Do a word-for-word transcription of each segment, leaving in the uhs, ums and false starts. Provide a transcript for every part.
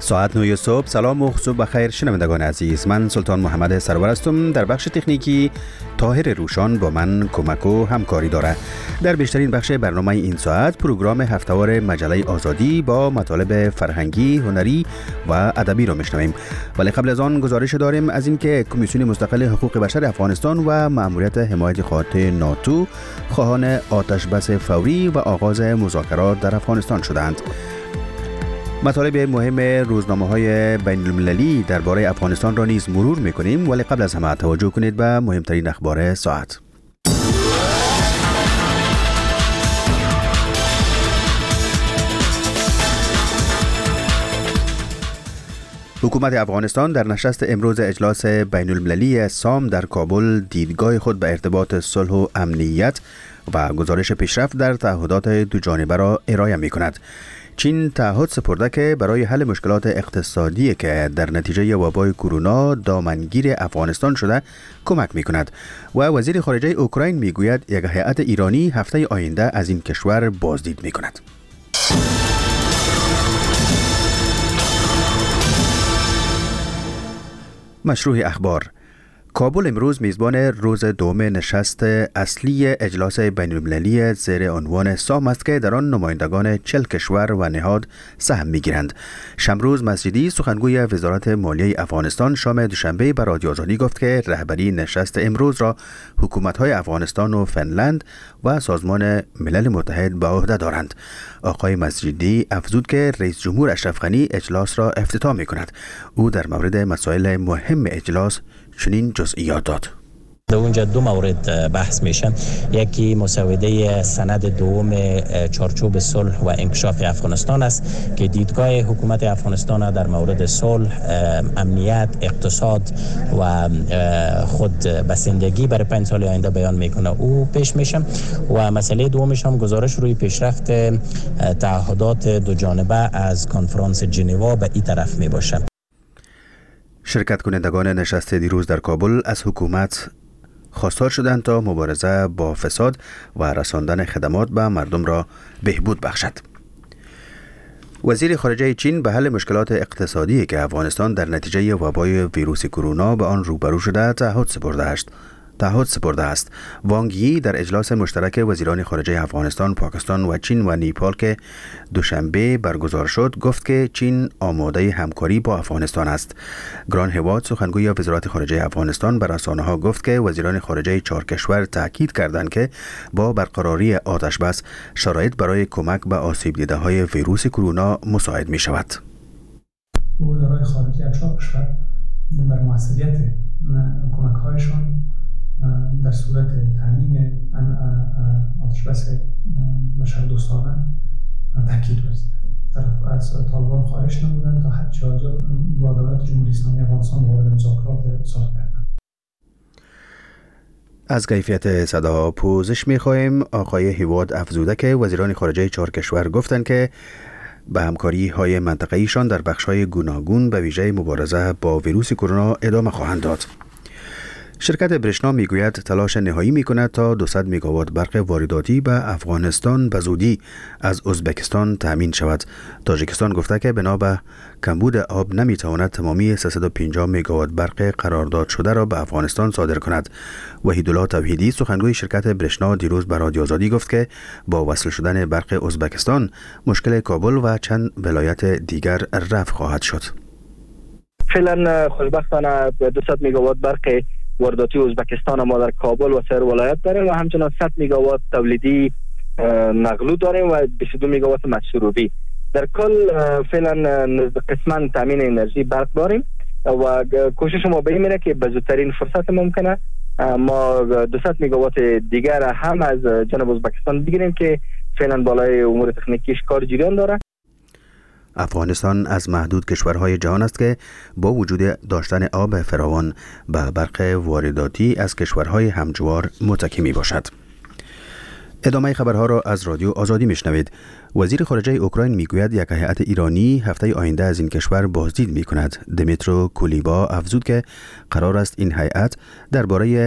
ساعت نه صبح. سلام و صبح بخیر شنوندگان عزیز، من سلطان محمد سرور هستم. در بخش تکنیکی طاهر روشان با من کمک و همکاری داره. در بیشترین بخش برنامه این ساعت پروگرام هفته‌وار مجله آزادی با مطالب فرهنگی، هنری و ادبی رو میشنویم. ولی قبل از آن گزارش داریم از اینکه کمیسیون مستقل حقوق بشر افغانستان و مأموریت حمایت خاطر ناتو خواهان آتش بس فوری و آغاز مذاکرات در افغانستان شدند. مطالب مهم روزنامه‌های بین‌المللی درباره افغانستان را نیز مرور می‌کنیم، ولی قبل از همه توجه کنید به مهمترین اخبار ساعت. حکومت افغانستان در نشست امروز اجلاس بین‌المللی سام در کابل دیدگاه خود به ارتباط صلح و امنیت و گزارش پیشرفت در تعهدات دو جانبه را ارائه می‌کند. چین تعهد سپرده که برای حل مشکلات اقتصادی که در نتیجه وبای کرونا دامنگیر افغانستان شده کمک می کند و وزیر خارجه اوکراین می گوید یک هیئت ایرانی هفته آینده از این کشور بازدید می کند. مشروع اخبار. کابل امروز میزبان روز دوم نشست اصلی اجلاس بین‌المللی زیر عنوان سام است که در آن نمایندگان چهل کشور و نهاد سهم میگیرند. شمروز مسجدی سخنگوی وزارت مالیه افغانستان شام دوشنبه به رادیو آزادی گفت که رهبری نشست امروز را حکومت‌های افغانستان و فنلند و سازمان ملل متحد به عهده دارند. آقای مسجدی افزود که رئیس جمهور اشرف غنی اجلاس را افتتاح می‌کند. او در مورد مسائل مهم اجلاس چنین جزئیات داد. در اونجا دو مورد بحث میشن. یکی مسوده سند دوم چارچوب صلح و انکشاف افغانستان است که دیدگاه حکومت افغانستان در مورد صلح، امنیت، اقتصاد و خود بسندگی برای پنج سال آینده بیان میکنه. او پیش میشه و مسئله دومش هم گزارش روی پیشرفت تعهدات دو جانبه از کنفرانس ژنو به این طرف میباشه. شرکت کنندگان نشست دیروز در کابل از حکومت خواستار شدند تا مبارزه با فساد و رساندن خدمات به مردم را بهبود بخشد. وزیر خارجه چین به حل مشکلات اقتصادی که افغانستان در نتیجه وبای ویروس کرونا به آن روبرو شده تعهد سپرده است. تعهد سپرده است. وانگ یی در اجلاس مشترک وزیران خارجه افغانستان، پاکستان و چین و نیپال که دوشنبه برگزار شد گفت که چین آماده همکاری با افغانستان است. گران هواد سخنگوی وزارت خارجه افغانستان به رسانه‌ها گفت که وزیران خارجه چهار کشور تاکید کردند که با برقراری آتش بس شرایط برای کمک به آسیب دیده‌های ویروس کرونا مساعد می شود. وزرای خارجه چهار کشور بر موثریت کمک‌هایشان در صورت تامین آتش بس بشردوستانه تاکید ورزیدند. طرف از طالبان خواهش نمودند تا حد چه با دولت جمهوری اسلامی افغانستان وارد مذاکرات صلح گردند. از کیفیت صدا پوزش می‌خواهیم. آقای هواد افزوده که وزیران خارجه چهار کشور گفتند که به همکاری های منطقه‌ایشان در بخش‌های گوناگون به ویژه مبارزه با ویروس کرونا ادامه خواهند داد. شرکت برشنا میگوید تلاش نهایی میکند تا دویست مگاوات برق وارداتی به افغانستان به زودی از ازبکستان تامین شود. تاجیکستان گفته که بنا به کمبود آب نمیتواند تمامی سیصد و پنجاه مگاوات برق قرارداد شده را به افغانستان صادر کند. وحیدالله توحیدی سخنگوی شرکت برشنا دیروز به رادیو آزادی گفت که با وصل شدن برق ازبکستان مشکل کابل و چند ولایت دیگر رفع خواهد شد. فعلا خوشبختانه دویست مگاوات برق وارداتی ازبکستان ما در کابل و سایر ولایت داریم و همچنان صد مگاوات تولیدی نقلو داریم و بیست و دو مگاوات مصروفی. در کل فعلا قسما تامین انرژی برق داریم و کوشش ما به این میره که به زودترین فرصت ممکنه ما دویست مگاوات دیگر هم از جنوب ازبکستان بگیریم که فعلا بالای امور تکنیکیش کار جریان داره. افغانستان از محدود کشورهای جهان است که با وجود داشتن آب فراوان به برق وارداتی از کشورهای همجوار متکی می باشد. ادامه خبرها را از رادیو آزادی میشنوید. وزیر خارجه اوکراین میگوید یک هیئت ایرانی هفته آینده از این کشور بازدید می کند. دمیترو کولیبا افزود که قرار است این هیئت درباره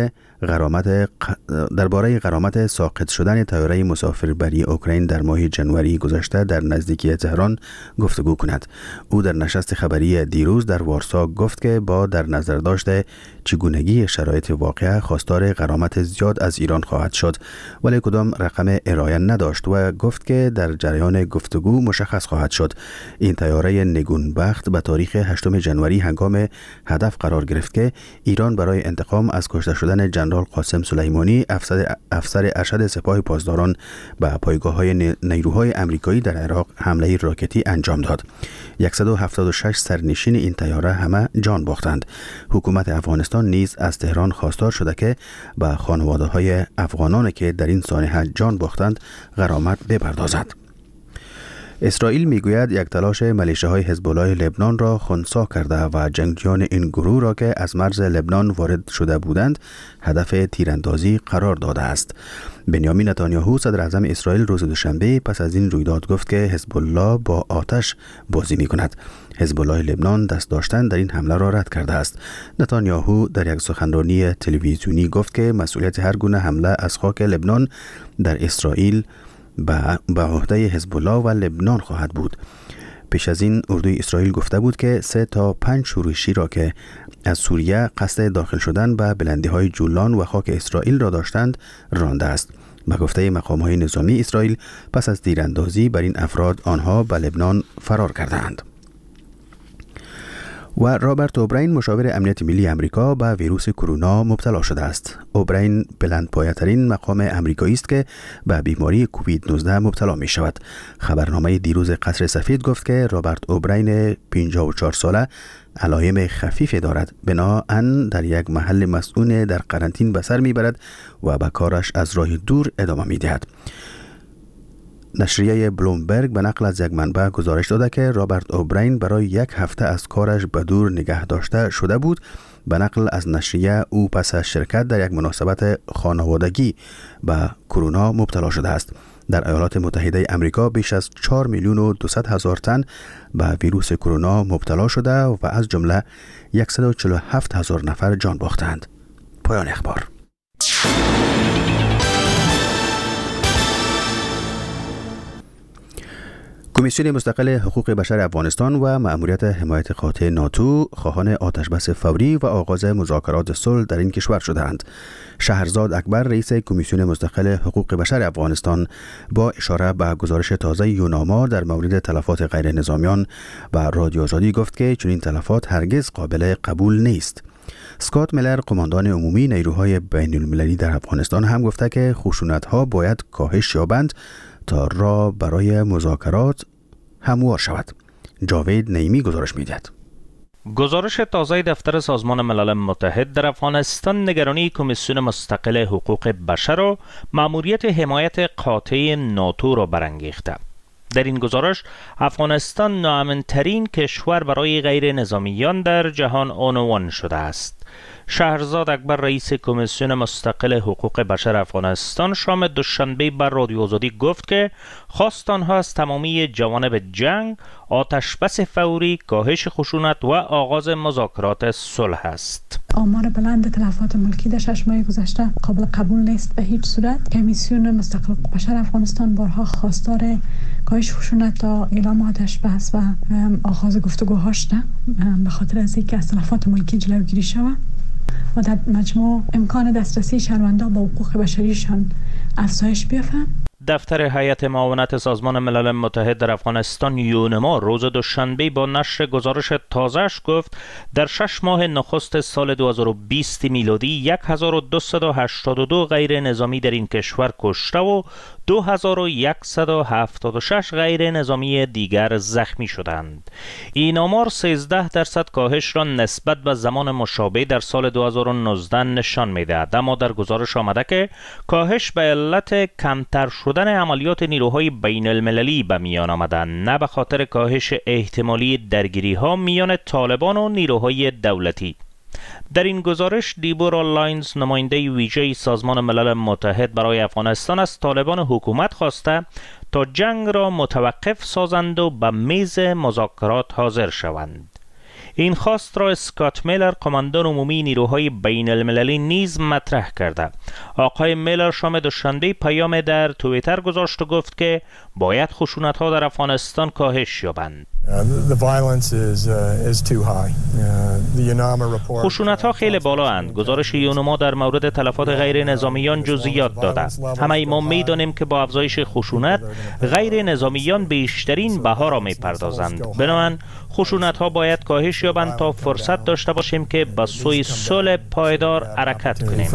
غرامت درباره غرامت ساقط شدن طیاره مسافربری اوکراین در ماه ژانویه گذشته در نزدیکی تهران گفتگو کند. او در نشست خبری دیروز در وارسا گفت که با در نظر داشته چگونگی شرایط واقعه خواستار غرامت زیاد از ایران خواهد شد، ولی کدام رقم ارائه نداشت و گفت که در جریان گفتگو مشخص خواهد شد. این طیاره نگونبخت به تاریخ هشتم ژانویه هنگام هدف قرار گرفت که ایران برای انتقام از کشته شدن جنرال قاسم سلیمانی افسر افسر ارشد سپاه پاسداران به پایگاه‌های نیروهای آمریکایی در عراق حمله راکتی انجام داد. صد و هفتاد و شش سرنشین این طیاره همه جان باختند. حکومت افغانستان نیز از تهران خواستار شده که به خانواده‌های افغانانی که در این سانحه جان باختند غرامت بپردازد. اسرائیل میگوید یک تلاش ملیشه‌های حزب الله لبنان را خنثی کرده و جنگجویان این گروه را که از مرز لبنان وارد شده بودند هدف تیراندازی قرار داده است. بنیامین نتانیاهو صدر اعظم اسرائیل روز دوشنبه پس از این رویداد گفت که حزب الله با آتش بازی می کند. حزب الله لبنان دست داشتن در این حمله را رد کرده است. نتانیاهو در یک سخنرانی تلویزیونی گفت که مسئولیت هر گونه حمله از خاک لبنان در اسرائیل به عهده حزب الله و لبنان خواهد بود. پیش از این اردوی اسرائیل گفته بود که سه تا پنج شورشی را که از سوریه قصد داخل شدن به بلندی‌های جولان و خاک اسرائیل را داشتند رانده است. به گفته مقام‌های نظامی اسرائیل پس از تیراندازی بر این افراد آنها به لبنان فرار کردند. و رابرت اوبراین مشاور امنیت ملی امریکا به ویروس کرونا مبتلا شده است. اوبراین بلندپایه‌ترین مقام امریکایی است که به بیماری کووید نوزده مبتلا می شود. خبرنامه دیروز قصر سفید گفت که رابرت اوبراین پنجاه و چهار ساله علائم خفیف دارد، بنابراین در یک محل مسکون در قرنطینه به سر میبرد و به کارش از راه دور ادامه میدهد. نشریه بلومبرگ به نقل از یک منبع گزارش داده که رابرت اوبراین برای یک هفته از کارش به دور نگه داشته شده بود. به نقل از نشریه او پس از شرکت در یک مناسبت خانوادگی به کرونا مبتلا شده است. در ایالات متحده آمریکا بیش از چهار میلیون و دویست هزار تن به ویروس کرونا مبتلا شده و از جمله صد و چهل و هفت هزار نفر جان باختند. پایان اخبار. کمیسیون مستقل حقوق بشر افغانستان و مأموریت حمایت قاطع ناتو خواهان آتشبس فوری و آغاز مذاکرات صلح در این کشور شدند. شهرزاد اکبر رئیس کمیسیون مستقل حقوق بشر افغانستان با اشاره به گزارش تازه یوناما در مورد تلفات غیر نظامیان و رادیو آزادی گفت که چنین تلفات هرگز قابل قبول نیست. اسکات میلر قماندان عمومی نیروهای بین المللی در افغانستان هم گفته که خشونت‌ها باید کاهش یابند تا راه برای مذاکرات هموار شود. جاوید نعیمی گزارش می‌دهد. گزارش تازه دفتر سازمان ملل متحد در افغانستان نگرانی کمیسیون مستقل حقوق بشر و مأموریت حمایت قاطع ناتو را برانگیخته. در این گزارش افغانستان ناامن‌ترین کشور برای غیر نظامیان در جهان عنوان شده است. شهرزاد اکبر رئیس کمیسیون مستقل حقوق بشر افغانستان شام دوشنبه بر رادیو آزادی گفت که خواست آنها از تمامی جوانب جنگ، آتشبس فوری، کاهش خشونت و آغاز مذاکرات صلح است. آمار بلند تلفات ملکی در شش ماه گذشته قابل قبول نیست به هیچ صورت. کمیسیون مستقل حقوق بشر افغانستان بارها خواستار کاهش خشونت تا اعلام آتشبس و آغاز گفتگوها شده به خاطر از اینکه از تلفات ملکی جلوگیری شود و در مجموع امکان دسترسی شهروندان به حقوق بشریشان افزایش بیافته. دفتر هیئت معاونت سازمان ملل متحد در افغانستان یونما روز دوشنبه با نشر گزارش تازه‌اش گفت در شش ماه نخست سال دو هزار و بیست میلادی هزار و دویست و هشتاد و دو غیر نظامی در این کشور کشته و دو هزار و صد و هفتاد و شش غیر نظامی دیگر زخمی شدند. این آمار سیزده درصد کاهش را نسبت به زمان مشابه در سال دو هزار و نوزده نشان می‌دهد، اما در گزارش آمده که کاهش به علت کمتر شدن عملیات نیروهای بین المللی به میان آمدن، نه به خاطر کاهش احتمالی درگیری ها میان طالبان و نیروهای دولتی. در این گزارش دیبورا لاینز نماینده ویژه سازمان ملل متحد برای افغانستان از طالبان حکومت خواسته تا جنگ را متوقف سازند و به میز مذاکرات حاضر شوند. این خواست را اسکات میلر قماندان عمومی نیروهای بین المللی نیز مطرح کرده. آقای میلر شام دوشنبه پیام در توییتر گذاشت و گفت که باید خشونت ها در افغانستان کاهش یابند. خشونت ها خیلی بالا اند. گزارش یونما در مورد تلفات غیر نظامیان جزئیات داده. همه ما می دانیم که با افزایش خشونت غیر نظامیان بیشترین بها را می پردازند. بنابراین خشونت ها باید کاهش یابند تا فرصت داشته باشیم که به سوی صلح پایدار حرکت کنیم.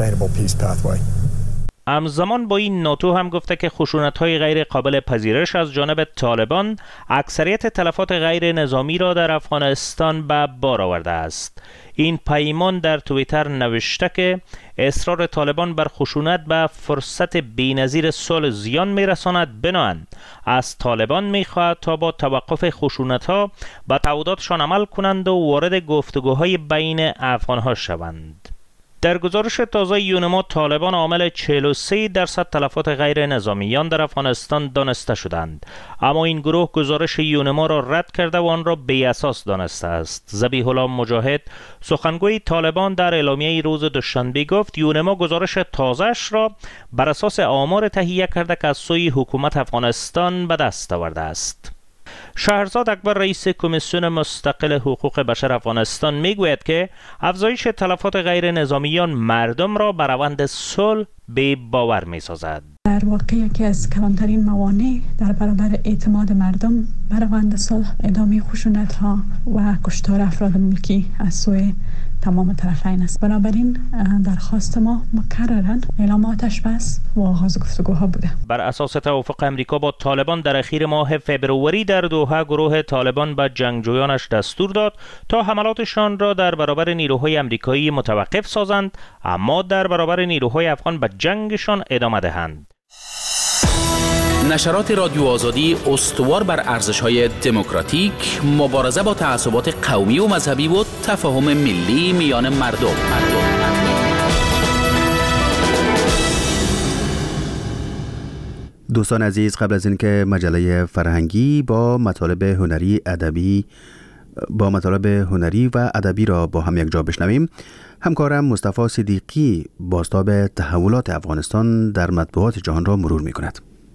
همزمان با این ناتو هم گفته که خشونت‌های غیر قابل پذیرش از جانب طالبان اکثریت تلفات غیر نظامی را در افغانستان به بار آورده است. این پیمان در توییتر نوشته که اصرار طالبان بر خشونت به فرصت بی‌نظیر صلح زیان می‌رساند. بنابراین از طالبان می‌خواهد تا با توقف خشونت‌ها به تعهداتشان عمل کنند و وارد گفتگوهای بین افغان‌ها شوند. در گزارش تازه یونما طالبان عامل چهل و سه درصد تلفات غیر نظامیان در افغانستان دانسته شدند، اما این گروه گزارش یونما را رد کرده و آن را بی اساس دانسته است. ذبیح الله مجاهد سخنگوی طالبان در اعلامیه روز دوشنبه گفت یونما گزارش تازه‌اش را بر اساس آمار تهیه کرده که از سوی حکومت افغانستان به دست آورده است. شهرزاد اکبر رئیس کمیسیون مستقل حقوق بشر افغانستان میگوید که افزایش تلفات غیر نظامیان مردم را بر روند صلح بی باور میسازد. در واقع یکی از کلانترین موانع در برابر اعتماد مردم بر روند صلح ادامه خشونت ها و کشتار افراد ملکی از سوی تمام طرفین است. بنابراین درخواست ما مکرراً اعلام آتش بس و آغاز گفتگوها بوده. بر اساس توافق امریکا با طالبان در اخیر ماه فبروری در دوحه گروه طالبان به جنگجویانش دستور داد تا حملاتشان را در برابر نیروهای امریکایی متوقف سازند، اما در برابر نیروهای افغان به جنگشان ادامه دهند. نشرات رادیو آزادی استوار بر ارزش‌های دموکراتیک، مبارزه با تعصبات قومی و مذهبی و تفاهم ملی میان مردم. مردم. دوستان عزیز، قبل از اینکه مجله فرهنگی با مطالب هنری ادبی با مطالب هنری و ادبی را با هم یک جا بشنویم، همکارم مصطفی صدیقی بازتاب تحولات افغانستان در مطبوعات جهان را مرور می‌کند.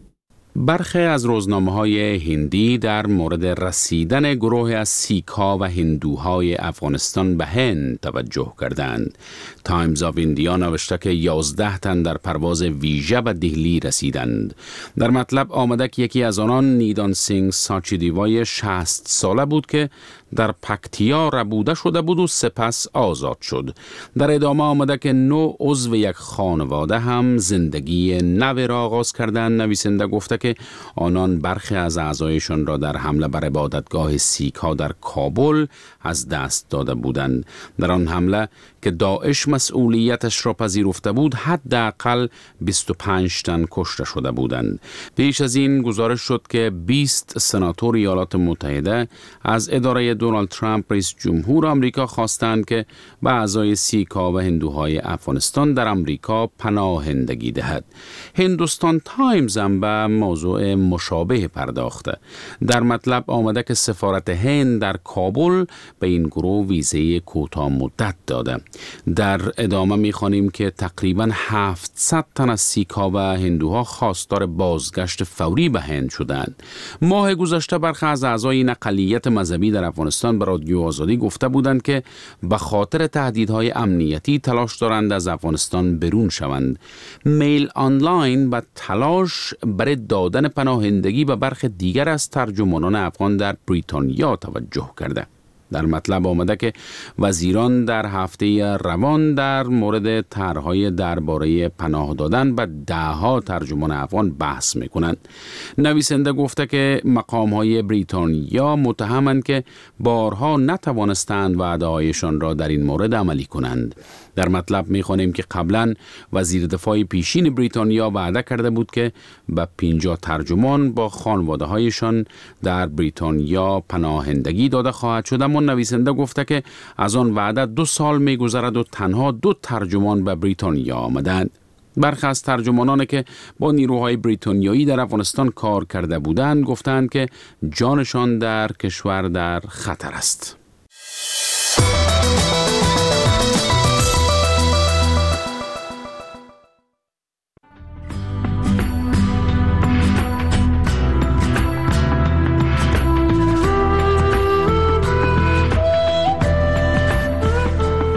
برخی از روزنامه‌های هندی در مورد رسیدن گروه از سیک‌ها و هندوهای افغانستان به هند توجه کردند. تایمز آف ایندیا نوشته که یازده تن در پرواز ویژه به دهلی رسیدند. در مطلب آمده که یکی از آنان نیدان سینگ ساچیدیوای شصت ساله بود که در پکتیا ربوده شده بود و سپس آزاد شد. در ادامه آمده که نو عضو یک خانواده هم زندگی نو را آغاز کردند. نویسنده گفته که آنان برخی از اعضایشان را در حمله بر عبادتگاه سیک ها در کابل از دست داده بودند. در آن حمله که داعش مسئولیتش را پذیرفته بود، حداقل بیست و پنج تن کشته شده بودند. پیش از این گزارش شد که بیست سناتور ایالات متحده از اداره دونالد ترامپ رئیس جمهور آمریکا خواستند که به اعضای سیک‌ها و هندوهای افغانستان در آمریکا پناهندگی دهد. هندوستان تایمز هم به موضوع مشابه پرداخته. در مطلب آمده که سفارت هند در کابل به این گروه ویزه کوتاه مدت داده. در ادامه می‌خوانیم که تقریباً هفتصد تن از سیک‌ها و هندوها خواستار بازگشت فوری به هند شدند. ماه گذشته برخی از اعضای این اقلیت مذهبی در افغانستان به رادیو آزادی گفته بودند که به خاطر تهدیدهای امنیتی تلاش دارند از افغانستان برون شوند. میل آنلاین به تلاش برای دادن پناهندگی به برخی دیگر از ترجمانان افغان در بریتانیا توجه کرده. در مطلب آمده که وزیران در هفته روان در مورد طرح‌های درباره پناه دادن به ده‌ها ترجمان افغان بحث می‌کنند. نویسنده گفته که مقام‌های بریتانیا متهمند که بارها نتوانستند وعده‌هایشان را در این مورد عملی کنند. در مطلب می‌خوانیم که قبلاً وزیر دفاع پیشین بریتانیا وعده کرده بود که به پنجاه ترجمان با خانواده‌هایشان در بریتانیا پناهندگی داده خواهد شد، اما نویسنده گفته که از آن وعده دو سال می‌گذرد و تنها دو ترجمان به بریتانیا آمدند. برخی از ترجمانان که با نیروهای بریتانیایی در افغانستان کار کرده بودند گفتند که جانشان در کشور در خطر است.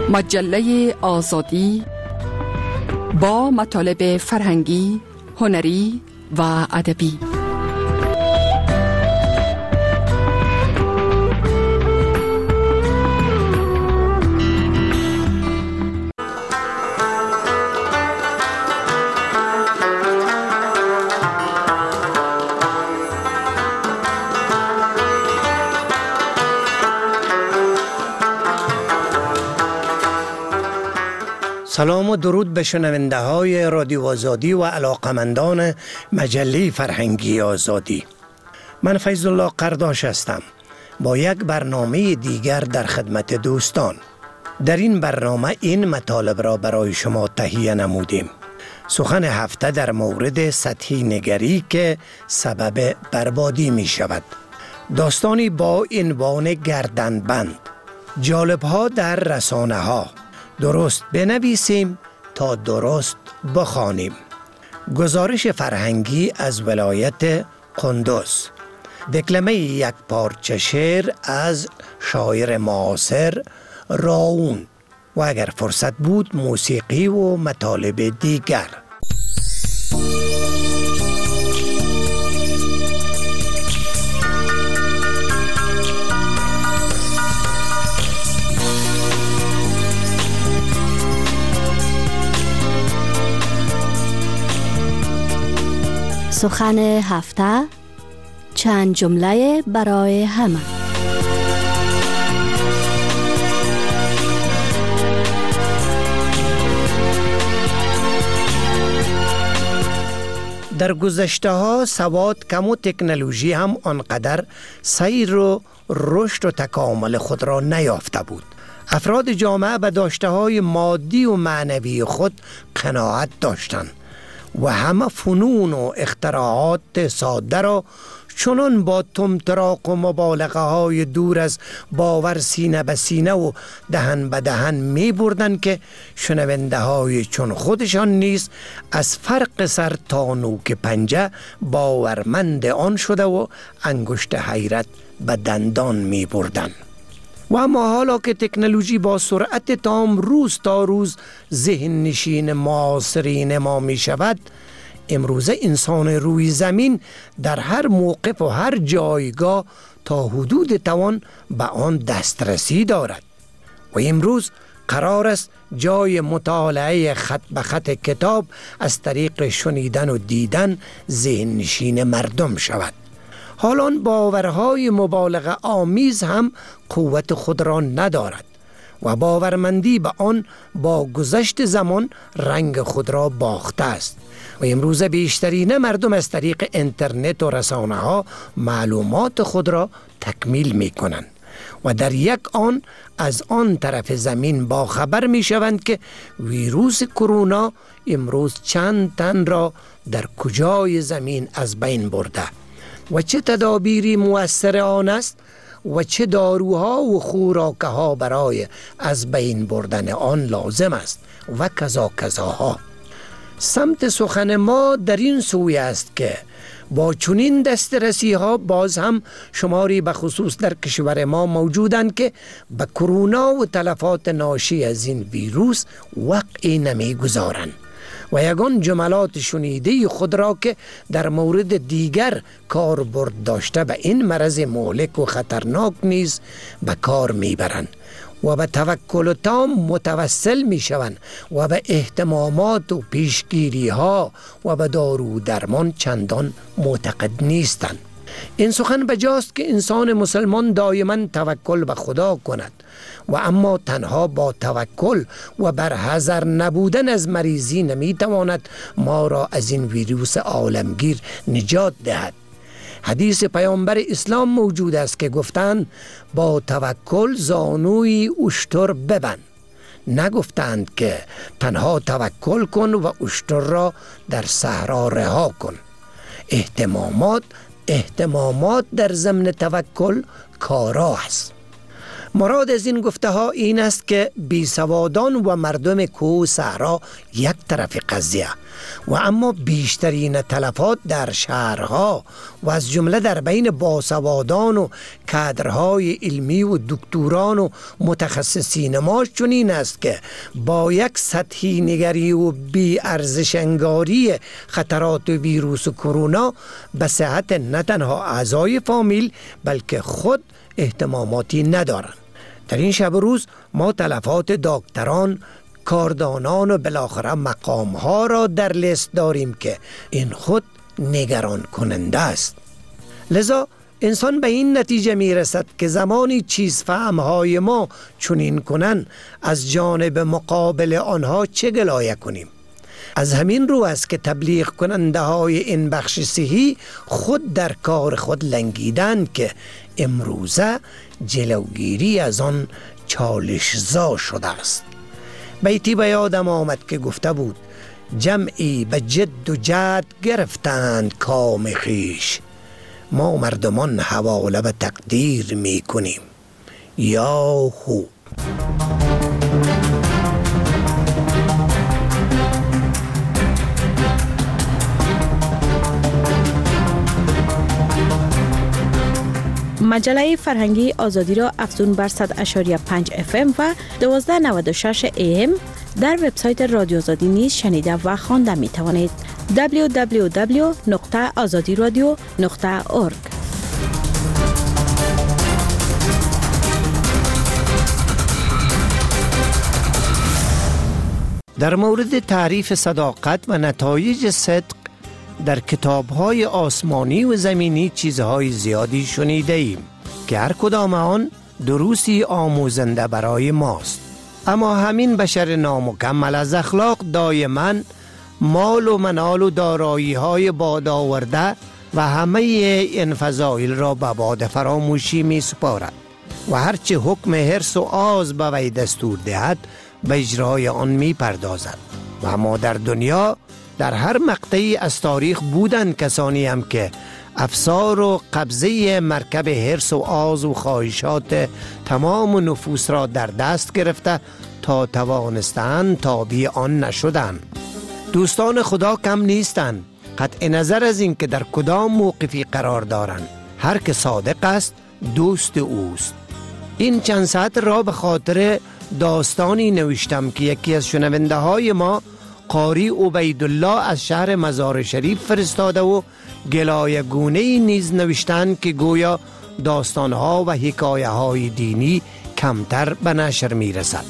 مجله آزادی با مطالب فرهنگی، هنری و ادبی. سلام و درود به شنونده های رادیو آزادی و علاقمندان مجله فرهنگی آزادی. من فیض الله قرداش هستم با یک برنامه دیگر در خدمت دوستان. در این برنامه این مطالب را برای شما تهیه نمودیم. سخن هفته در مورد سطحی نگری که سبب بربادی می شود. داستانی با عنوان گردنبند. جالب ها در رسانه ها. درست بنویسیم تا درست بخوانیم. گزارش فرهنگی از ولایت قندوز. دکلمه یک پارچه شعر از شاعر معاصر راون و اگر فرصت بود موسیقی و مطالب دیگر. سخن هفته، چند جمله برای همه. در گذشته ها سواد کم و تکنولوژی هم آنقدر سیر و رشد و تکامل خود را نیافته بود. افراد جامعه به داشته های مادی و معنوی خود قناعت داشتند و همه فنون و اختراعات ساده را چنان با طمطراق و مبالغه های دور از باور سینه به سینه و دهن به دهن می بردن که شنونده های چون خودشان نیز از فرق سر تا نوک پنجه باورمند آن شده و انگشت حیرت به دندان می بردن. و اما حالا که تکنولوژی با سرعت تام روز تا روز ذهن نشین معاصرین ما می شود، امروزه انسان روی زمین در هر موقف و هر جایگاه تا حدود توان به آن دسترسی دارد و امروز قرار است جای مطالعه خط به خط کتاب از طریق شنیدن و دیدن ذهن نشین مردم شود. حالان باورهای مبالغه آمیز هم قوت خود را ندارد و باورمندی به آن با گذشت زمان رنگ خود را باخته است و امروز بیشترین مردم از طریق اینترنت و رسانه ها معلومات خود را تکمیل می کنند و در یک آن از آن طرف زمین با خبر می شوند که ویروس کرونا امروز چند تن را در کجای زمین از بین برده و چه تدابیری مؤثر آن است و چه داروها و خوراکه ها برای از بین بردن آن لازم است و کذا کذاها. سمت سخن ما در این سوی است که با چنین دسترسی ها باز هم شماری به خصوص در کشور ما موجودند که به کرونا و تلفات ناشی از این ویروس وقعی نمی گذارند و یگان جملات شنیده خود را که در مورد دیگر کاربرد داشته به این مرض مهلک و خطرناک نیز به کار میبرند و به توکل تام متوسل می شوند و به اهتمامات و پیشگیری ها و به دارو درمان چندان معتقد نیستند. این سخن بجاست که انسان مسلمان دائما توکل به خدا کند و اما تنها با توکل و بر حذر نبودن از مریضی نمی تواند ما را از این ویروس عالمگیر نجات دهد. حدیث پیامبر اسلام موجود است که گفتند با توکل زانوی اشتر ببند. نگفتند که تنها توکل کن و اشتر را در صحرا رها کن. اهتمامات اهتمامات در ضمن توکل کارا است. مراد از این گفته ها این است که بیسوادان و مردم کوه و صحرا یک طرف قضیه و اما بیشترین تلفات در شهرها و از جمله در بین باسوادان و کادرهای علمی و دکتران و متخصصین ما چنین است که با یک سطحی نگری و بی ارزش انگاری خطرات ویروس و کرونا به صحت نه تنها اعضای فامیل بلکه خود اهتماماتی ندارند. در این شب روز ما تلفات دکتران، کاردانان و بالاخره مقام ها را در لیست داریم که این خود نگران کننده است. لذا انسان به این نتیجه می رسد که زمانی چیز فهم های ما چنین کنن از جانب مقابل آنها چه گلایه کنیم. از همین رو است که تبلیغ کننده های این بخش صحی خود در کار خود لنگیدن که امروزه جلوگیری از آن چالشزا شده است. بیتی به یادم آمد که گفته بود جمعی به جد و جد گرفتند کام خیش، ما مردمان حواله به تقدیر می کنیم یا خوب. مجله فرهنگی آزادی را افزون بر صد اشاری پنج اف ام و دوازده نود و شش ای ام در وبسایت رادیو آزادی نیز شنیده و خوانده می توانید. دبلیو دبلیو دبلیو نقطه آزادی رادیو نقطه اورگ. در مورد تعریف صداقت و نتایج صدق در کتاب‌های آسمانی و زمینی چیزهای زیادی شنیده ایم که هر کدام آن دروسی آموزنده برای ماست. اما همین بشر نامکمل از اخلاق دائما مال و منال و دارایی‌های باد آورده و همه این فضایل را به باد فراموشی می سپارد و هرچه حکم حرص و آز به وی دستور دهد به اجرای آن می پردازد. و اما در دنیا در هر مقطعی از تاریخ بودن کسانی هم که افسار و قبضه مرکب حرص و آز و خواهشات تمام نفوس را در دست گرفته تا توانستند تابع آن نشدند. دوستان خدا کم نیستند، قطع نظر از این که در کدام موقفی قرار دارند. هر که صادق است دوست اوست. این چند ساعت را به خاطر داستانی نوشتم که یکی از شنونده های ما قاری عبیدالله از شهر مزار شریف فرستاده و گلایه گونه نیز نوشتند که گویا داستانها و حکایه های دینی کمتر به نشر می رسد.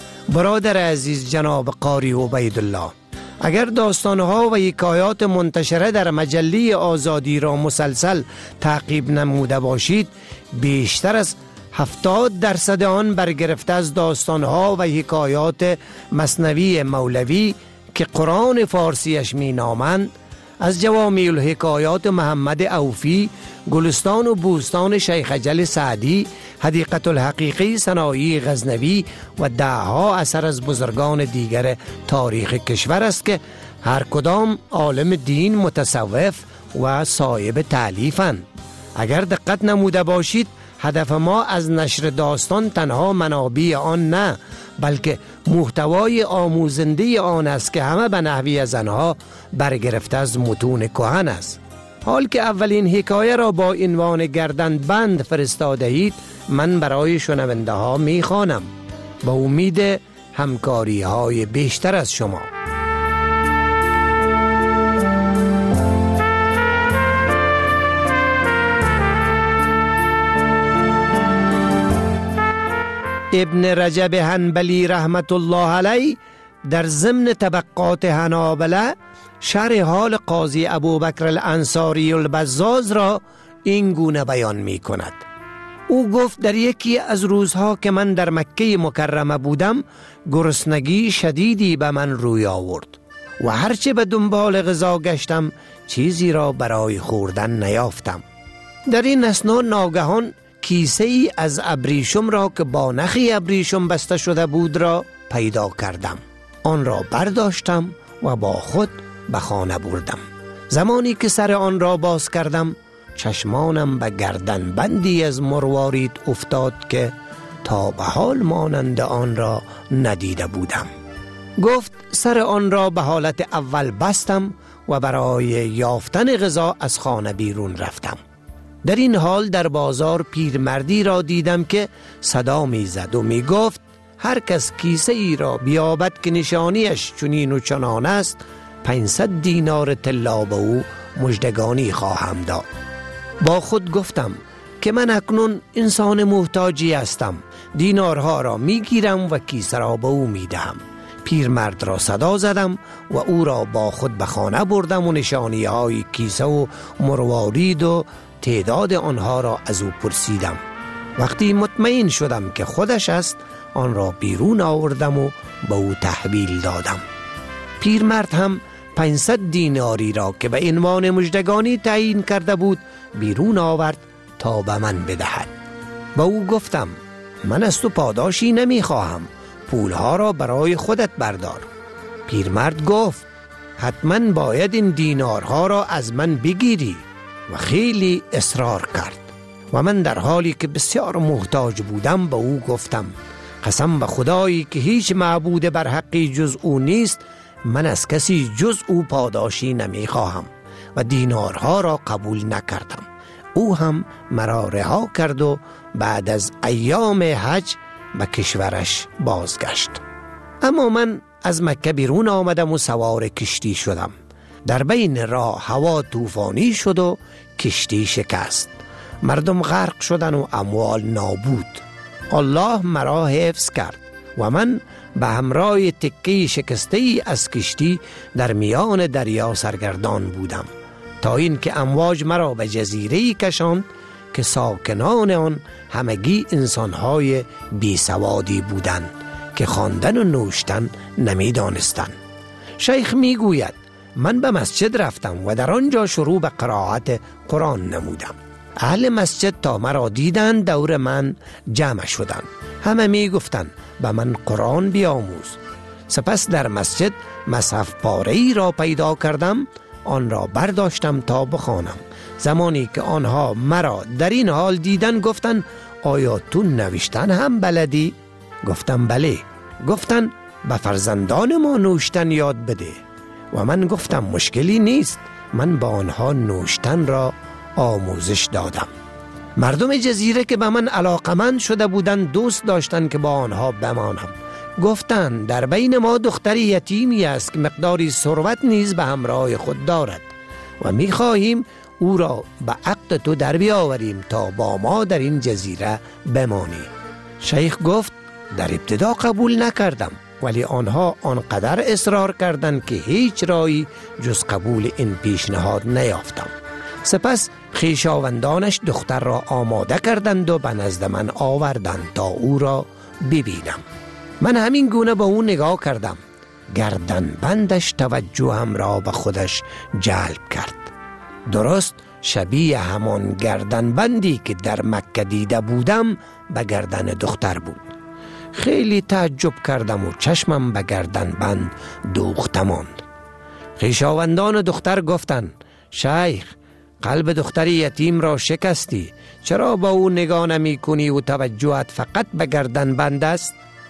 برادر عزیز جناب قاری عبیدالله، اگر داستانها و حکایات منتشره در مجله آزادی را مسلسل تعقیب نموده باشید، بیشتر از هفتاد درصد آن برگرفته از داستانها و حکایات مثنوی مولوی که قرآن فارسیش می نامند، از جوامیع الحکایات محمد اوفی، گلستان و بوستان شیخ اجل سعدی، حدیقه الحقیقی سنایی غزنوی و دهها اثر از بزرگان دیگر تاریخ کشور است که هر کدام عالم دین، متصوف و صاحب تألیفند. اگر دقت نموده باشید، هدف ما از نشر داستان تنها منابع آن نه، بلکه محتوای آموزنده آن است که همه به نحوی از آنها برگرفته از متون کهن است. حال که اولین حکایه را با عنوان گردن بند فرستاده اید، من برای شنونده ها می خوانم با امید همکاری های بیشتر از شما. ابن رجب حنبلی رحمت الله علیه در ضمن طبقات حنابله شرح حال قاضی ابوبکر الانصاری البزاز را این گونه بیان می کند. او گفت در یکی از روزها که من در مکه مکرمه بودم، گرسنگی شدیدی به من روی آورد و هرچه به دنبال غذا گشتم چیزی را برای خوردن نیافتم. در این اثنا ناگهان کیسه ای از ابریشم را که با نخی ابریشم بسته شده بود را پیدا کردم. آن را برداشتم و با خود به خانه بردم. زمانی که سر آن را باز کردم، چشمانم به گردن بندی از مروارید افتاد که تا به حال مانند آن را ندیده بودم. گفت سر آن را به حالت اول بستم و برای یافتن غذا از خانه بیرون رفتم. در این حال در بازار پیرمردی را دیدم که صدا می زد و می گفت هر کس کیسه ای را بیابد که نشانیش چنین و چنان است، پانصد دینار طلا به او مژدگانی خواهم داد. با خود گفتم که من اکنون انسان محتاجی هستم. دینارها را می گیرم و کیسه را به او می دهم. پیرمرد را صدا زدم و او را با خود به خانه بردم و نشانی های کیسه و مروارید و تعداد آنها را از او پرسیدم. وقتی مطمئن شدم که خودش است، آن را بیرون آوردم و به او تحویل دادم. پیرمرد هم پانصد دیناری را که به عنوان مژدگانی تعیین کرده بود بیرون آورد تا به من بدهد. با او گفتم من از تو پاداشی نمی خواهم، پولها را برای خودت بردار. پیرمرد گفت حتما باید این دینارها را از من بگیری و خیلی اصرار کرد و من در حالی که بسیار محتاج بودم به او گفتم قسم به خدایی که هیچ معبود بر حقی جز او نیست، من از کسی جز او پاداشی نمی خواهم و دینارها را قبول نکردم. او هم مرا رها کرد و بعد از ایام حج به کشورش بازگشت. اما من از مکه بیرون آمدم و سوار کشتی شدم. در بین راه هوا طوفانی شد و کشتی شکست. مردم غرق شدن و اموال نابود. الله مرا حفظ کرد و من به همراه تکه شکسته ای از کشتی در میان دریا سرگردان بودم تا اینکه امواج مرا به جزیره‌ای کشاند که ساکنان آن همگی انسان‌های بیسوادی بودند که خواندن و نوشتن نمی‌دانستند. شیخ میگوید من به مسجد رفتم و در آنجا شروع به قرائت قرآن نمودم. اهل مسجد تا مرا دیدند دور من جمع شدند. همه می گفتند به من قرآن بیاموز. سپس در مسجد مصحف پاره‌ای را پیدا کردم، آن را برداشتم تا بخوانم. زمانی که آنها مرا در این حال دیدن گفتند آیا تو نوشتن هم بلدی؟ گفتم بله. گفتند به فرزندان ما نوشتن یاد بده. و من گفتم مشکلی نیست. من با آنها نوشتن را آموزش دادم. مردم جزیره که به من علاقمند شده بودند دوست داشتند که با آنها بمانم. گفتند در بین ما دختری یتیمی است که مقداری ثروت نیز به همراه خود دارد و می‌خواهیم او را به عقد تو در بیاوریم تا با ما در این جزیره بمانی. شیخ گفت در ابتدا قبول نکردم، ولی آنها آنقدر اصرار کردند که هیچ راهی جز قبول این پیشنهاد نیافتم. سپس خویشاوندانش دختر را آماده کردند و به نزد من آوردند تا او را ببینم. من همین گونه به او نگاه کردم. گردن بندش توجهم را به خودش جلب کرد. درست شبیه همان گردن بندی که در مکه دیده بودم به گردن دختر بود. خیلی تعجب کردم و چشمم به گردن بند دوخته ماند. خویشاوندان دختر گفتند شیخ قلب دختر یتیم را شکستی، چرا با او نگاه نمی کنی و توجهت فقط به گردن بند است؟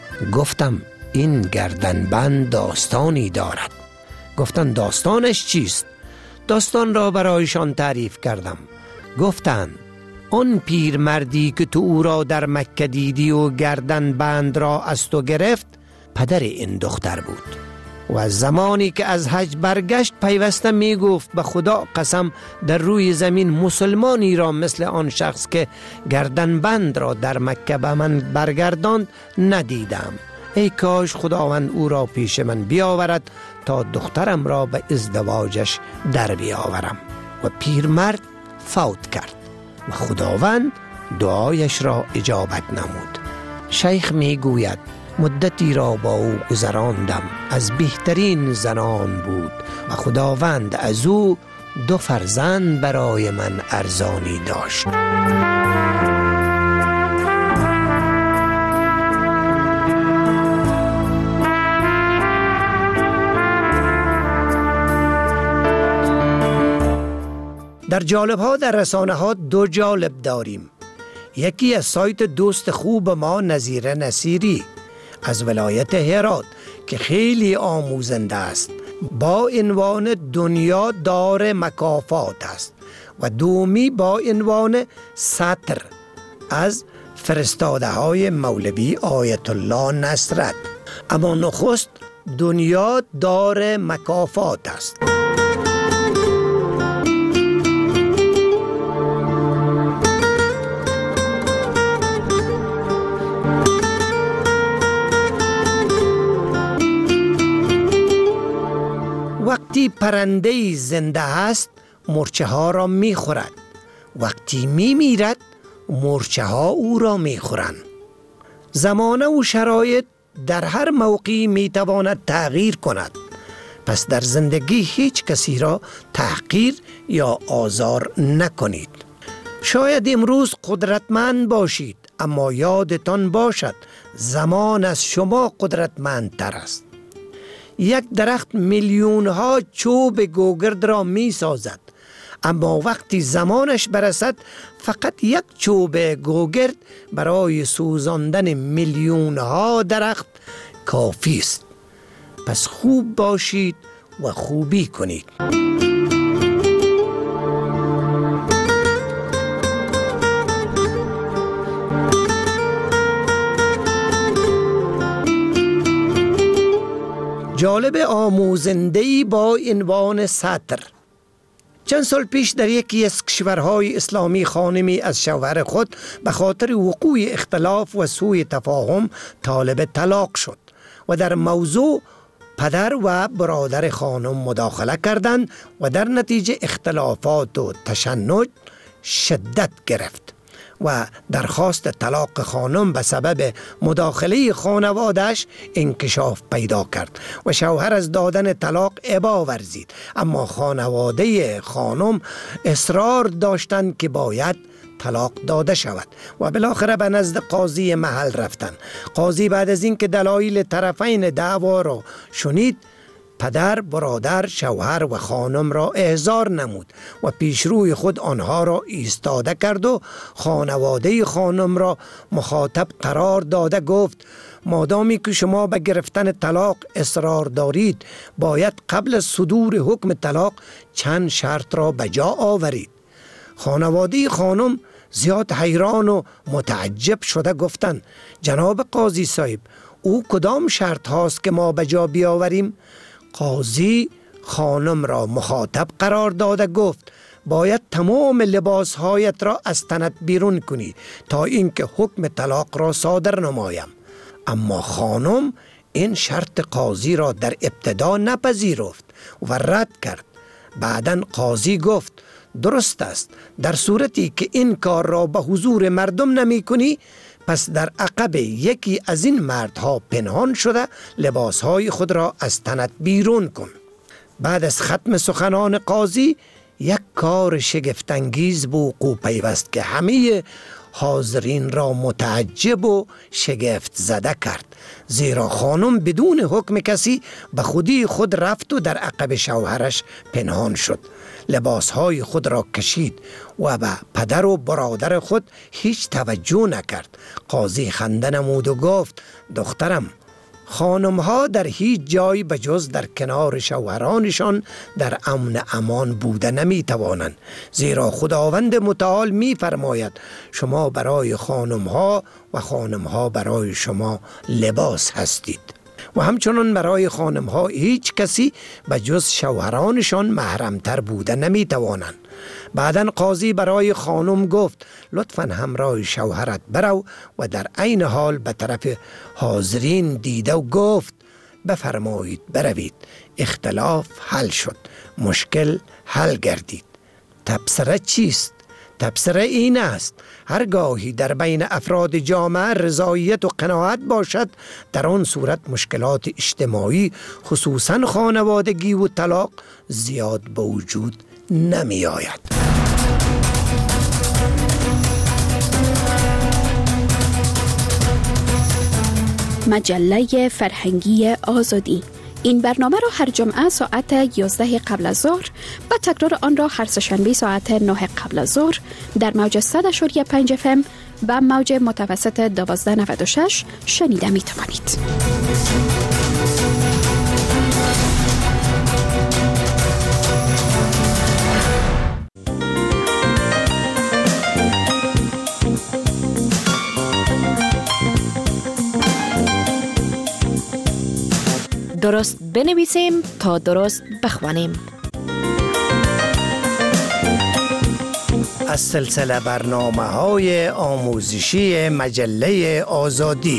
گفتم این گردن بند داستانی دارد. گفتند داستانش چیست؟ داستان را برایشان تعریف کردم. گفتند آن پیرمردی که تو او را در مکه دیدی و گردن بند را از تو گرفت پدر این دختر بود و زمانی که از حج برگشت پیوسته می گفت به خدا قسم در روی زمین مسلمانی را مثل آن شخص که گردن بند را در مکه به من برگرداند ندیدم. ای کاش خداوند او را پیش من بیاورد تا دخترم را به ازدواجش در بیاورم. و پیرمرد فوت کرد و خداوند دعایش را اجابت نمود. شیخ می گوید مدتی را با او گذراندم، از بهترین زنان بود و خداوند از او دو فرزند برای من ارزانی داشت. در جالب ها در رسانه ها دو جالب داریم. یکی از سایت دوست خوب ما نظیر نصیری از ولایت هرات که خیلی آموزنده است با عنوان دنیا دار مکافات است و دومی با عنوان سطر از فرستاده های مولوی آیت الله نصرت. اما نخست دنیا دار مکافات است. وقتی پرنده زنده است مرچه ها را می خورد، وقتی می میرد مرچه ها او را می خورند. زمانه و شرایط در هر موقعی می تواند تغییر کند، پس در زندگی هیچ کسی را تحقیر یا آزار نکنید. شاید امروز قدرتمند باشید اما یادتان باشد زمان از شما قدرتمندتر است. یک درخت میلیون ها چوب گوگرد را می سازد اما وقتی زمانش برسد فقط یک چوب گوگرد برای سوزاندن میلیون ها درخت کافی است. پس خوب باشید و خوبی کنید. جالب آموزنده‌ای با عنوان سطر. چند سال پیش در یکی از کشورهای اسلامی خانمی از شوهر خود به خاطر وقوع اختلاف و سوء تفاهم طالب طلاق شد و در موضوع پدر و برادر خانم مداخله کردند و در نتیجه اختلافات و تشنج شدت گرفت و درخواست طلاق خانم به سبب مداخله خانواده‌اش انکشاف پیدا کرد و شوهر از دادن طلاق ابا ورزید. اما خانواده خانم اصرار داشتند که باید طلاق داده شود و بالاخره به نزد قاضی محل رفتند. قاضی بعد از اینکه دلایل طرفین دعوا را شنید، پدر، برادر، شوهر و خانم را احضار نمود و پیشروی خود آنها را ایستاده کرد و خانواده خانم را مخاطب قرار داده گفت مادامی که شما به گرفتن طلاق اصرار دارید باید قبل از صدور حکم طلاق چند شرط را به جا آورید. خانواده خانم زیاد حیران و متعجب شده گفتند جناب قاضی صاحب او کدام شرط هاست که ما به جا بیاوریم؟ قاضی خانم را مخاطب قرار داده گفت باید تمام لباسهایت را از تنت بیرون کنی تا اینکه حکم طلاق را صادر نمایم. اما خانم این شرط قاضی را در ابتدا نپذیرفت و رد کرد. بعداً قاضی گفت درست است، در صورتی که این کار را به حضور مردم نمی کنی پس در عقب یکی از این مردها پنهان شده لباسهای خود را از تنت بیرون کن. بعد از ختم سخنان قاضی یک کار شگفت‌انگیز به وقوع پیوست که همه حاضرین را متعجب و شگفت زده کرد، زیرا خانم بدون حکم کسی به خودی خود رفت و در عقب شوهرش پنهان شد، لباسهای خود را کشید و به پدر و برادر خود هیچ توجه نکرد. قاضی خنده نمود و گفت دخترم، خانمها در هیچ جایی به جز در کنار شوهرانشان در امن امان بوده نمی توانند، زیرا خداوند متعال می فرماید شما برای خانمها و خانمها برای شما لباس هستید و همچنان برای خانمها هیچ کسی به جز شوهرانشان محرمتر بوده نمی توانند. بعداً قاضی برای خانم گفت لطفاً همراه شوهرت برو و در عین حال به طرف حاضرین دیده و گفت بفرمایید بروید. اختلاف حل شد، مشکل حل گردید. تبصره چیست؟ تبصره این است هرگاهی در بین افراد جامعه رضایت و قناعت باشد در آن صورت مشکلات اجتماعی خصوصاً خانوادگی و طلاق زیاد به وجود نمی آید. مجله فرهنگی آزادی. این برنامه را هر جمعه ساعت یازده قبل از ظهر و تکرار آن را هر سه‌شنبه ساعت نه قبل از ظهر در موج صد و پنج اف ام به موج متوسط دوازده نود و شش شنیده می توانید. درست بنویسیم تا درست بخوانیم. از سلسله برنامه‌های آموزشی مجله آزادی.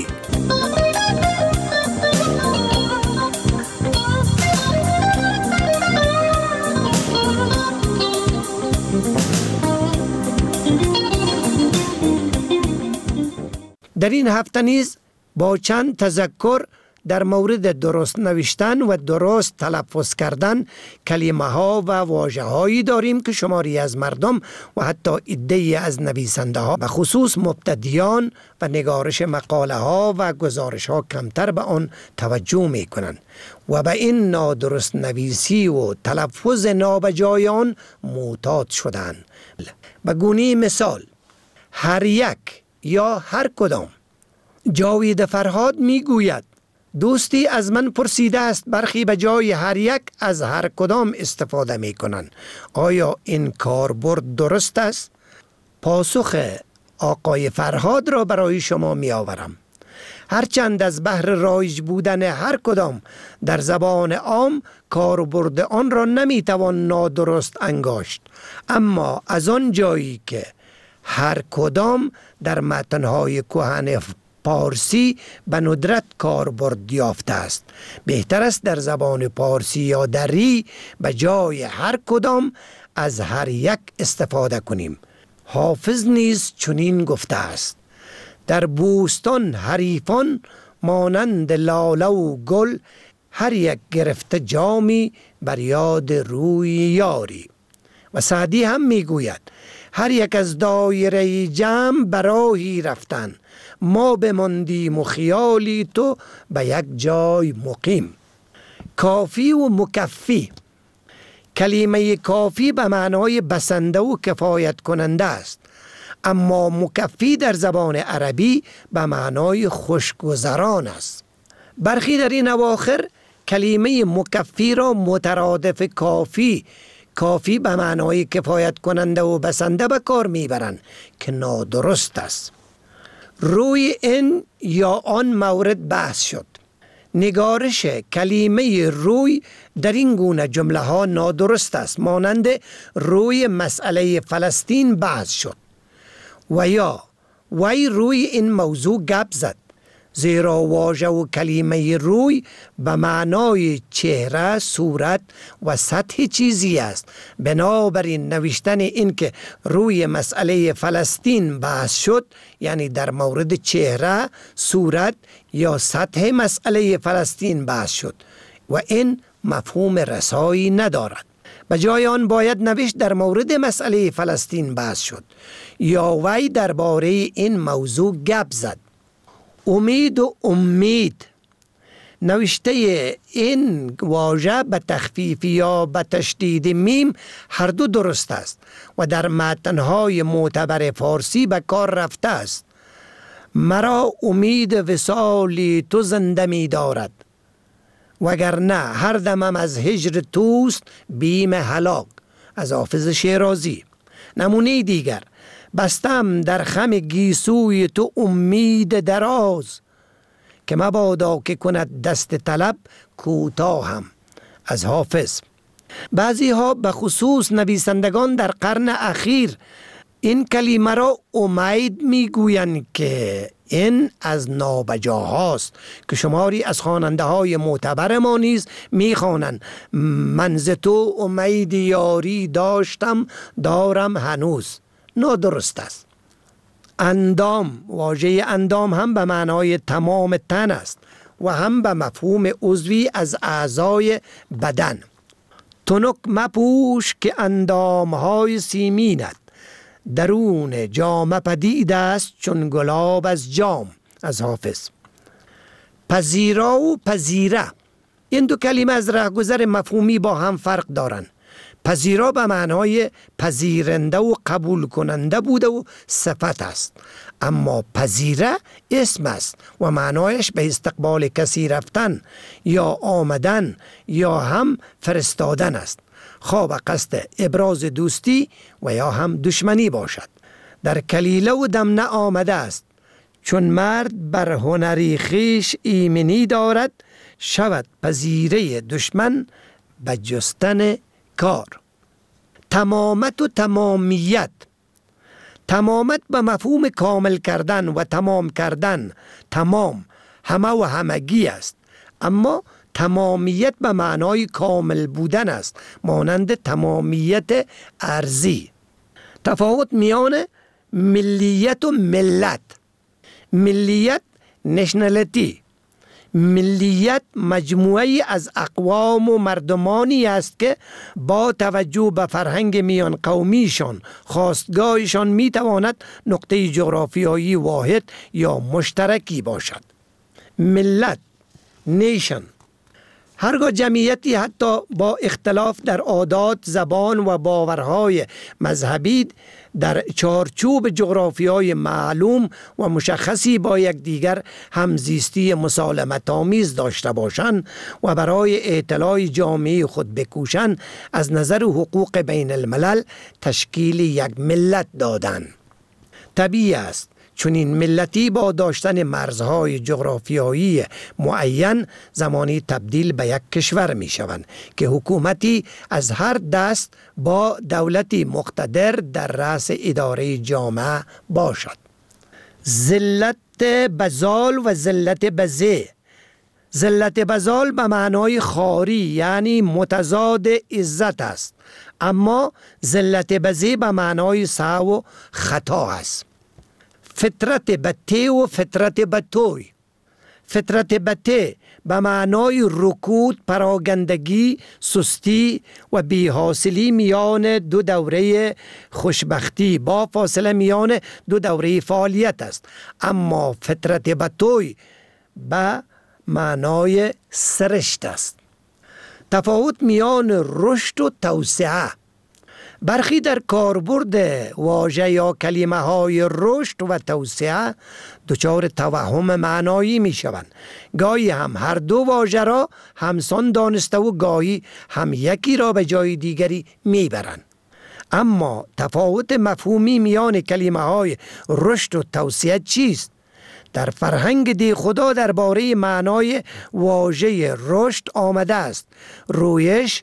در این هفته نیز با چند تذکر در مورد درست نوشتن و درست تلفظ کردن کلمه ها و واژه هایی داریم که شماری از مردم و حتی عده‌ای از نویسنده ها به خصوص مبتدیان و نگارش مقاله ها و گزارش ها کمتر به آن توجه می کنند و به این نادرست نویسی و تلفظ نابجای آن معتاد شدند. به گونه مثال هر یک یا هر کدام. جاوید فرهاد می گوید دوستی از من پرسیده است برخی به جای هر یک از هر کدام استفاده می کنند. آیا این کاربرد درست است؟ پاسخ آقای فرهاد را برای شما می آورم. هرچند از بحر رایج بودن هر کدام در زبان عام کاربرد آن را نمی توان نادرست انگاشت، اما از آن جایی که هر کدام در متنهای کهن پارسی به ندرت کاربرد یافته است، بهتر است در زبان پارسی یا دری به جای هر کدام از هر یک استفاده کنیم. حافظ نیز چنین گفته است: در بوستان حریفان مانند لاله و گل، هر یک گرفته جامی بر یاد روی یاری. و سعدی هم میگوید هر یک از دایره جمع براهی رفتن، ما بماندیم و خیالی تو به یک جای مقیم. کافی و مکفی. کلمه کافی به معنای بسنده و کفایت کننده است، اما مکفی در زبان عربی به معنای خوشگذران است. برخی در این اواخر کلمه مکفی را مترادف کافی کافی به معنای کفایت کننده و بسنده به کار میبرند که نادرست است. روی این یا آن مورد بحث شد. نگارش کلمه روی در این گونه جمله ها نادرست است، مانند روی مسئله فلسطین بحث شد و یا وی روی این موضوع گپ زد، زیرا واژه و کلمه روی به معنای چهره، صورت و سطح چیزی است. بنابراین نوشتن این که روی مسئله فلسطین بحث شد، یعنی در مورد چهره، صورت یا سطح مسئله فلسطین بحث شد و این مفهوم رسایی ندارد. به جای آن باید نوشت در مورد مسئله فلسطین بحث شد یا وی درباره این موضوع گپ زد. امید و امید. نوشته این واژه به تخفیف یا به تشدید میم هر دو درست است و در متنهای معتبر فارسی به کار رفته است. مرا امید وصالی تو زنده می دارد، وگرنه هر دمم از هجر توست بیم هلاک. از حافظ شیرازی. نمونه دیگر: بستم در خم گیسوی تو امید دراز، که مبادا که کند دست طلب کوتاهم. از حافظ. بعضی ها به خصوص نویسندگان در قرن اخیر این کلمه را امید میگویند که این از نابجاهاست که شماری از خواننده های معتبر ما نیز میخوانند: من ز تو امید یاری داشتم دارم هنوز. نادرست است. اندام. واژه اندام هم به معنای تمام تن است و هم به مفهوم عضوی از اعضای بدن. تنک مپوش که اندامهای سیمینت، درون جام پدید است چون گلاب از جام. از حافظ. پذیرا و پذیره. این دو کلمه از رهگذر مفهومی با هم فرق دارند. پذیرا به معنای پذیرنده و قبول کننده بوده و صفت است، اما پذیره اسم است و معنایش به استقبال کسی رفتن یا آمدن یا هم فرستادن است، خواه به قصد ابراز دوستی و یا هم دشمنی باشد. در کلیله و دمنه آمده است: چون مرد بر هنری خویش ایمنی دارد، شود پذیره دشمن به جستن کار. تمامت و تمامیت. تمامت به مفهوم کامل کردن و تمام کردن، تمام، همه و همگی است، اما تمامیت به معنای کامل بودن است، مانند تمامیت ارضی. تفاوت میان ملیت و ملت. ملیت نشنالیتی. ملیت مجموعی از اقوام و مردمانی است که با توجه به فرهنگ میان قومیشان، خاستگاهشان می تواند نقطه جغرافیایی واحد یا مشترکی باشد. ملت، نیشن، هرگاه جمعیتی حتی با اختلاف در عادات، زبان و باورهای مذهبی در چارچوب جغرافیای معلوم و مشخصی با یکدیگر همزیستی مسالمت آمیز داشته باشند و برای اطلاع جامعه خود بکوشند، از نظر حقوق بین الملل تشکیل یک ملت دادند. طبیعی است چون این ملتی با داشتن مرزهای جغرافیایی معین زمانی تبدیل به یک کشور می شوند که حکومتی از هر دست با دولتی مقتدر در رأس اداره جامعه باشد. ذلت بزال و ذلت بزه. ذلت بزال به معنای خاری یعنی متضاد عزت است، اما ذلت بزه به معنای سهو و خطا است. فطرت بته و فطرت بتوی. فطرت بته به معنای رکود، پراگندگی، سستی و بی‌حاصلی میان دو دوره خوشبختی با فاصله میان دو دوره فعالیت است، اما فطرت بتوی به معنای سرشت است. تفاوت میان رشد و توسعه. برخی در کاربرد واژه یا کلمه های رشد و توسعه دچار توهم معنایی می شوند. گاهی هم هر دو واژه را همسان دانسته و گاهی هم یکی را به جای دیگری می برند. اما تفاوت مفهومی میان کلمه های رشد و توسعه چیست؟ در فرهنگ دی خدا درباره معنای واژه رشد آمده است: رویش،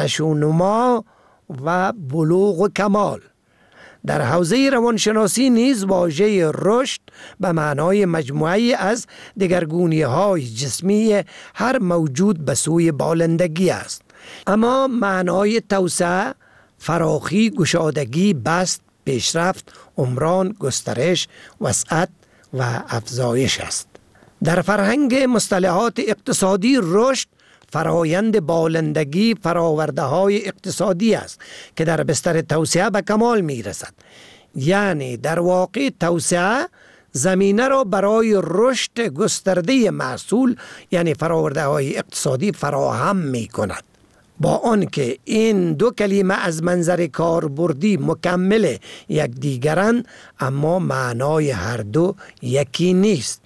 نشونما و بلوغ و کمال. در حوزه روانشناسی نیز واژه رشد به معنای مجموعی از دگرگونی‌های جسمی هر موجود به سوی بالندگی است، اما معنای توسعه فراخی، گشادگی، بست، پیشرفت، عمران، گسترش، وسعت و افزایش است. در فرهنگ مصطلحات اقتصادی رشد فرایند بالندگی فراورده های اقتصادی است که در بستر توسعه به کمال می رسد. یعنی در واقع توسعه زمینه را برای رشد گسترده محصول یعنی فراورده های اقتصادی فراهم می کند. با آنکه این دو کلمه از منظر کاربردی مکمل یکدیگرند، اما معنای هر دو یکی نیست.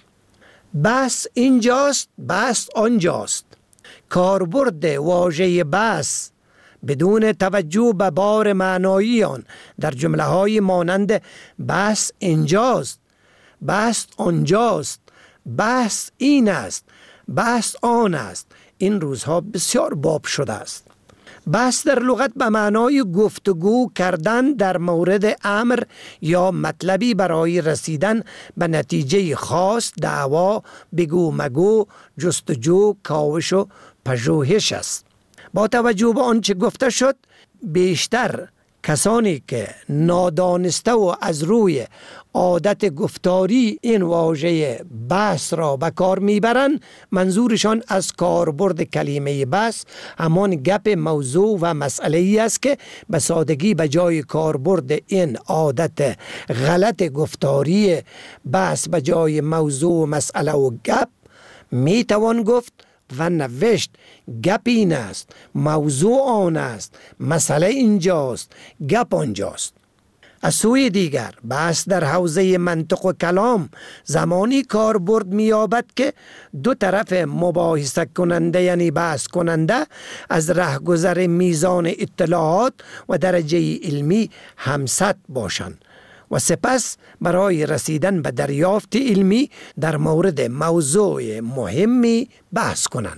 بس اینجاست، بس آنجاست. کاربرد واژه بس بدون توجه به بار معنایی آن در جمله های مانند بس اینجاست، بس آنجاست، بس این است، بس آن است، این روزها بسیار باب شده است. بس در لغت به معنای گفتگو کردن در مورد امر یا مطلبی برای رسیدن به نتیجه خاص، دعوا، بگو مگو، جستجو، کاوش و پژوهش است. با توجه به آنچه گفته شد، بیشتر کسانی که نادانسته و از روی عادت گفتاری این واژه بس را به کار میبرند، منظورشان از کاربرد کلمه بس همان گپ موضوع و مسئله ای است که به سادگی به جای کاربرد این عادت غلط گفتاری بس به جای موضوع و مسئله و گپ میتوان گفت و نوشت گپ این است، موضوع آن است، مسئله اینجاست، گپ آنجاست. از سوی دیگر بحث در حوزه منطق و کلام زمانی کاربرد می‌یابد که دو طرف مباحثه کننده یعنی بحث کننده از رهگذر میزان اطلاعات و درجه علمی همسط باشند و سپس برای رسیدن به دریافت علمی در مورد موضوع مهمی بحث کنند.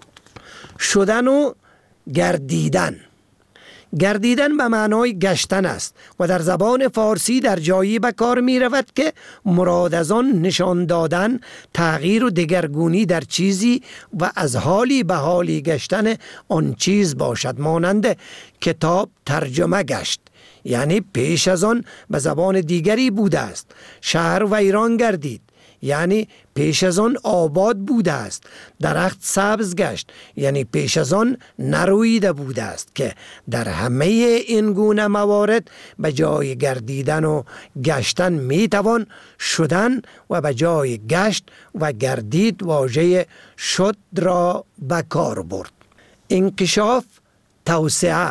شدن و گردیدن. گردیدن به معنای گشتن است و در زبان فارسی در جایی به کار می رود که مراد از آن نشان دادن تغییر و دگرگونی در چیزی و از حالی به حالی گشتن آن چیز باشد، مانند کتاب ترجمه گشت، یعنی پیش از آن به زبان دیگری بوده است. شهر ویران گردید، یعنی پیش از آن آباد بوده است. درخت سبز گشت، یعنی پیش از آن نرویده بوده است، که در همه این گونه موارد به جای گردیدن و گشتن میتوان شدن و به جای گشت و گردید واژه شد را به کار برد. انکشاف، توسعه.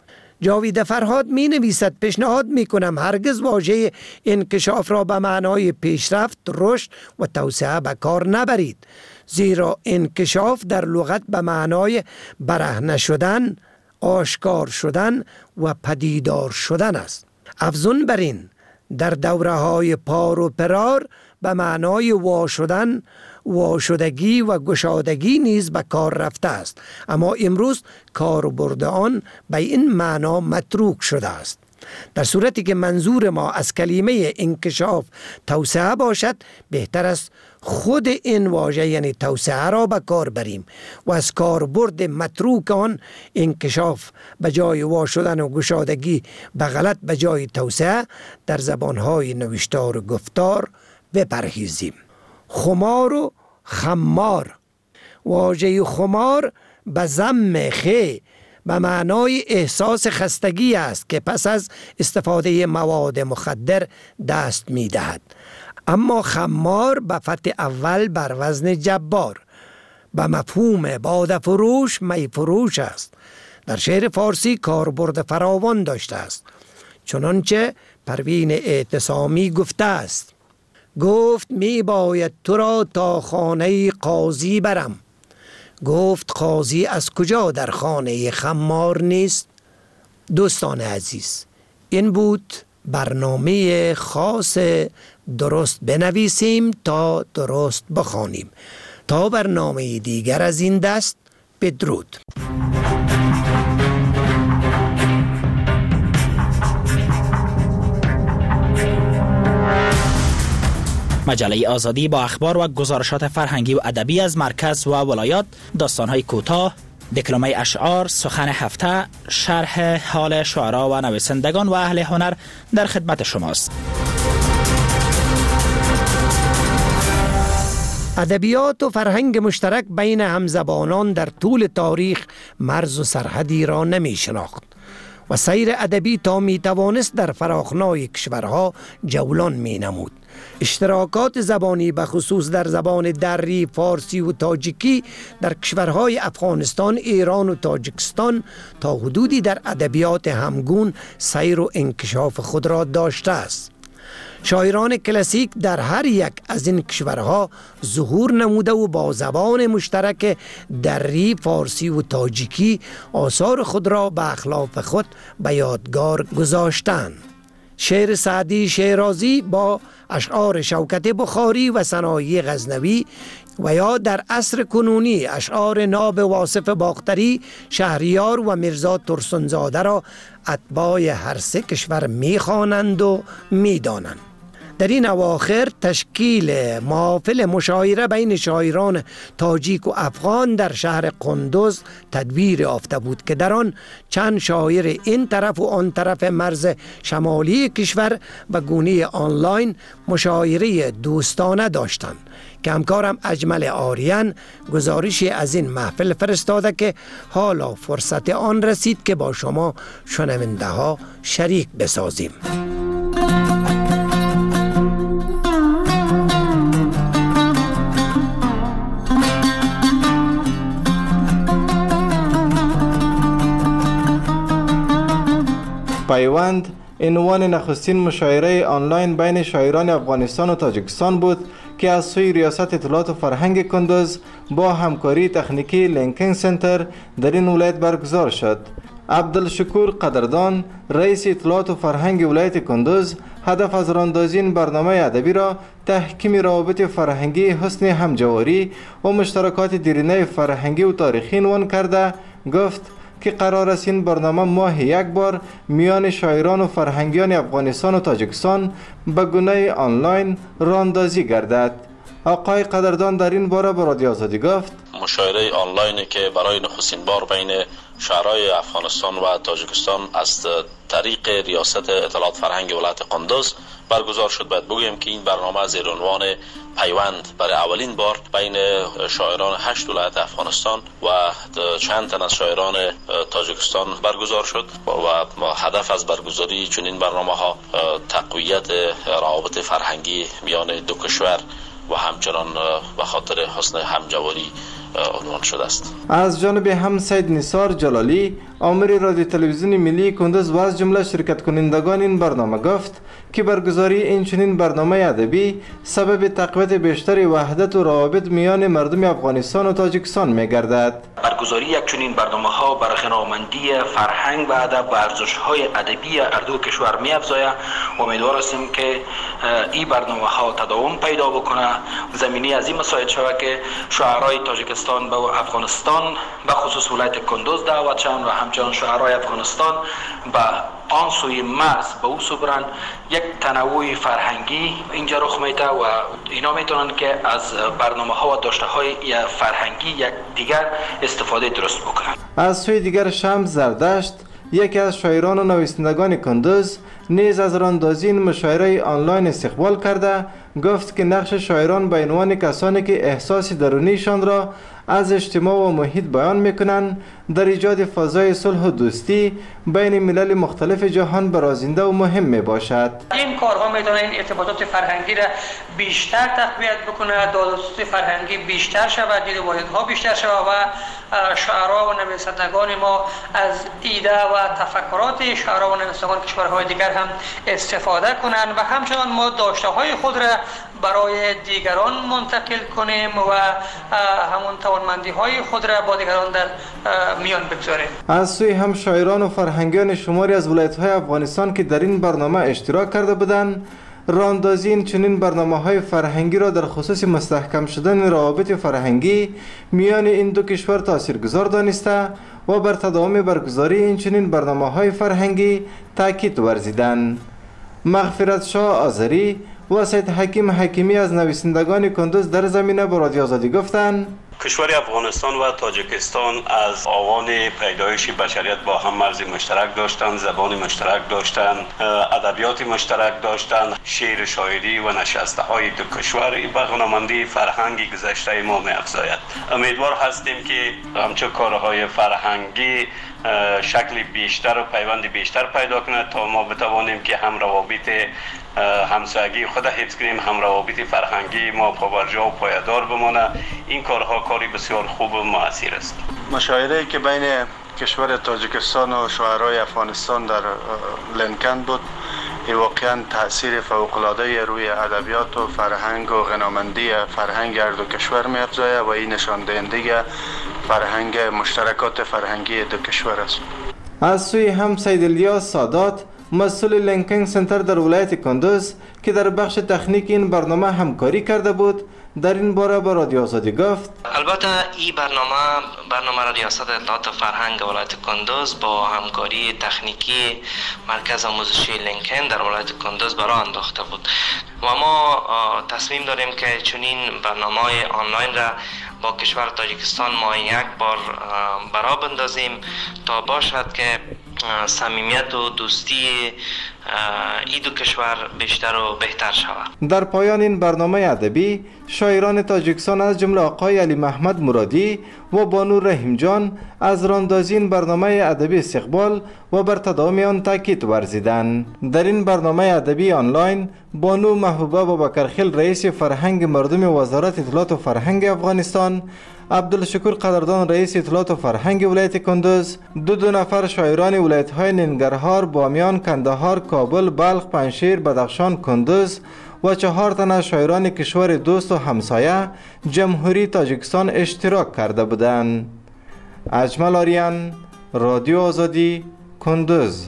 جاوید فرهاد می نویسد پیشنهاد می کنم هرگز واژه انکشاف را به معنای پیشرفت، رشد و توسعه به کار نبرید، زیرا انکشاف در لغت به معنای برهنه شدن، آشکار شدن و پدیدار شدن است. افزون بر این در دوره های پار و پرار به معنای وا شدن، واشدگی و گشادگی نیز به کار رفته است، اما امروز کاربرد آن به این معنا متروک شده است. در صورتی که منظور ما از کلمه انکشاف توسعه باشد، بهتر است خود این واژه یعنی توسعه را به کار بریم و از کاربرد متروک آن انکشاف به جای وا شدن و گشادگی به غلط به جای توسعه در زبانهای نوشتار و گفتار بپرهیزیم. خمار و خمار. واژه خمار به ضم خ به معنای احساس خستگی است که پس از استفاده مواد مخدر دست می دهد. اما خمار به فتح اول بر وزن جبار به مفهوم باده فروش، می فروش است. در شعر فارسی کاربرد فراوان داشته است، چنانچه پروین اعتصامی گفته است: گفت می باید تو را تا خانه قاضی برم، گفت قاضی از کجا در خانه خمار نیست. دوستان عزیز، این بود برنامه خاص درست بنویسیم تا درست بخوانیم. تا برنامه دیگر از این دست، بدرود. مجله آزادی با اخبار و گزارشات فرهنگی و ادبی از مرکز و ولایات، داستان‌های کوتاه، دکلمه اشعار، سخن هفته، شرح حال شعرا و نویسندگان و اهل هنر در خدمت شماست. ادبیات و فرهنگ مشترک بین همزبانان در طول تاریخ مرز و سرحدی را نمی شناخت و سیر ادبی تا می توانست در فراخنای کشورها جولان می نمود. اشتراکات زبانی به خصوص در زبان دری، فارسی و تاجیکی در کشورهای افغانستان، ایران و تاجیکستان تا حدودی در ادبیات همگون سیر و انکشاف خود را داشته است. شاعران کلاسیک در هر یک از این کشورها ظهور نموده و با زبان مشترک دری، فارسی و تاجیکی آثار خود را به اخلاف خود به یادگار گذاشتند. شعر سعدی شیرازی با اشعار شوکت بخاری و سنایی غزنوی و یا در عصر کنونی اشعار ناب واصف باختری، شهریار و میرزا ترسنزاده را اتباع هر سه کشور می‌خوانند و می‌دانند. در این اواخر تشکیل محافل مشاعره بین شاعران تاجیک و افغان در شهر قندوز تدبیر یافته بود که در آن چند شاعر این طرف و آن طرف مرز شمالی کشور به گونه آنلاین مشاعره دوستانه داشتند که همکارم اجمل آریان گزارشی از این محفل فرستاده که حالا فرصت آن رسید که با شما شنونده ها شریک بسازیم. پیوند عنوان نخستین مشاوره آنلاین بین شاعران افغانستان و تاجیکستان بود که از سوی ریاست اطلاعات و فرهنگ کندوز با همکاری تکنیکی لینکینگ سنتر در این ولایت برگزار شد. عبدالشکور قدردان رئیس اطلاعات و فرهنگ ولایت کندوز هدف از راندازی این برنامه ادبی را تحکیم روابط فرهنگی، حسن همجواری و مشترکات دیرینه فرهنگی و تاریخی عنوان کرده گفت که قرار است این برنامه ماه یک بار میان شاعران و فرهنگیان افغانستان و تاجیکستان به گونه آنلاین راندازی گردد. آقای قدردان در این باره به رادیو آزادی گفت مشاوره آنلاینی که برای نخستین بار بین شاعرای افغانستان و تاجیکستان از طریق ریاست اطلاعات فرهنگ ولایت قندوز برگزار شد. باید بگویم که این برنامه زیر عنوان پیوند برای اولین بار بین شاعران هشت ولایت افغانستان و چند تن از شاعران تاجیکستان برگزار شد و هدف از برگزاری چنین برنامه ها تقویت روابط فرهنگی میان دو کشور و همچنان به خاطر حسن همجواری عنوان شده است. از جانب هم سید نثار جلالی آمر رادیو تلویزیون ملی کندوز و از جمله شرکت کنندگان این برنامه گفت که برگزاری این چنین برنامه ادبی سبب تقویت بیشتر وحدت و روابط میان مردم افغانستان و تاجیکستان می‌گردد. برگزاری یک چنین برنامه ها بر غنامندی فرهنگ و ادب و ارزش های ادبی هر دو کشور می‌افزاید و امیدوار هستیم که این برنامه ها تداوم پیدا بکنه، زمینی از این مساعد شود که شاعرای تاجیکستان به افغانستان به خصوص ولایت کندوز دعوت شوند و همچنان شاعرای افغانستان به آن سوی مرز به او سبرن. یک تنوع فرهنگی اینجا رخ میده و اینا میتونن که از برنامه ها و داشته های فرهنگی یک دیگر استفاده درست بکنن. از سوی دیگر شمس زردشت یکی از شاعران و نویسندگان کندوز نیز از راندازی این مشاعره آنلاین استقبال کرده گفت که نقش شاعران به عنوان کسانی که احساس درونیشان را از اجتماع و محیط بیان میکنند در ایجاد فضای صلح و دوستی بین ملل مختلف جهان برازنده و مهم می باشد. این کارها میتونه این ارتباطات فرهنگی را بیشتر تقویت بکنه، دادرسی فرهنگی بیشتر شود، دید واحدها بیشتر شود و شاعرها و نویسندگان ما از ایده و تفکرات شاعرها و نویسندگان کشورهای دیگر هم استفاده کنند و همچنان ما داشته های خود را برای دیگران منتقل کنیم و همون توانمندی های خود را با دیگران در میان بگذاریم. از سوی هم شاعران و فرهنگیان شماری از ولایت‌های افغانستان که در این برنامه اشتراک کرده بودند راندازی این چنین برنامه‌های فرهنگی را در خصوص مستحکم شدن روابط فرهنگی میان این دو کشور تاثیرگذار دانسته و بر تداوم برگزاری این چنین برنامه‌های فرهنگی تاکید ورزیدند. مغفرت شاه آذری و سید حکیم حکیمی از نویسندگان کندوز در زمینه با رادیو آزادی گفتند کشور افغانستان و تاجیکستان از آوان پیدایش بشریت با هم مرز مشترک داشتند، زبان مشترک داشتند، ادبیات مشترک داشتند، شعر شاعری و نشسته های دو کشور به غنامندی فرهنگی گذشته ما می‌افزاید. امیدوار هستیم که همچون کارهای فرهنگی شکل بیشتر و پیوند بیشتر پیدا کنه تا ما بتوانیم که هم روابط همسایگی خود حفظ کنیم، هم روابط فرهنگی ما پابرجا و پایدار بمانه. این کارها کاری بسیار خوب و مؤثر است. مشاعره‌ای که بین کشور تاجیکستان و شاعرای افغانستان در لنکن بود این واقعا تاثیر فوق‌العاده روی ادبیات و فرهنگ و غنامندی فرهنگ هر دو کشور می‌افزاید و این نشان دهنده فرهنگ مشترکات فرهنگی دو کشور است. از سوی هم سید الیاس سادات مسئول لینکینگ سنتر در ولایت کندوز که در بخش تکنیک این برنامه همکاری کرده بود در این باره با رادیو آزادی گفت البته این برنامه برنامه را ریاست اطلاعات فرهنگ ولایت کندوز با همکاری تکنیکی مرکز آموزشی لینکن در ولایت کندوز برای انداخته بود و ما تصمیم داریم که چنین برنامه‌های آنلاین را با کشور تاجیکستان ما یک بار برا بندازیم تا باشد که صمیمیت و دوستی این دو کشور بیشتر و بهتر شود. در پایان این برنامه ادبی شاعران تاجیکستان از جمله آقای علی محمد مرادی و بانو رحیم جان از راندازی این برنامه ادبی استقبال و بر تداوم آن تاکید ورزیدند. در این برنامه ادبی آنلاین بانو محبوبه بابکرخیل رئیس فرهنگ مردم وزارت اطلاعات و فرهنگ افغانستان عبدالشکور قدردان رئیس اطلاعات و فرهنگ ولایت کندوز، دو دو نفر شاعران ولایت‌های ننگرهار، بامیان، کندهار، کابل، بلخ، پنجشیر، بدخشان، کندوز و چهار تن از شاعران کشور دوست و همسایه جمهوری تاجیکستان اشتراک کرده بودند. اجمل آریان، رادیو آزادی، کندوز.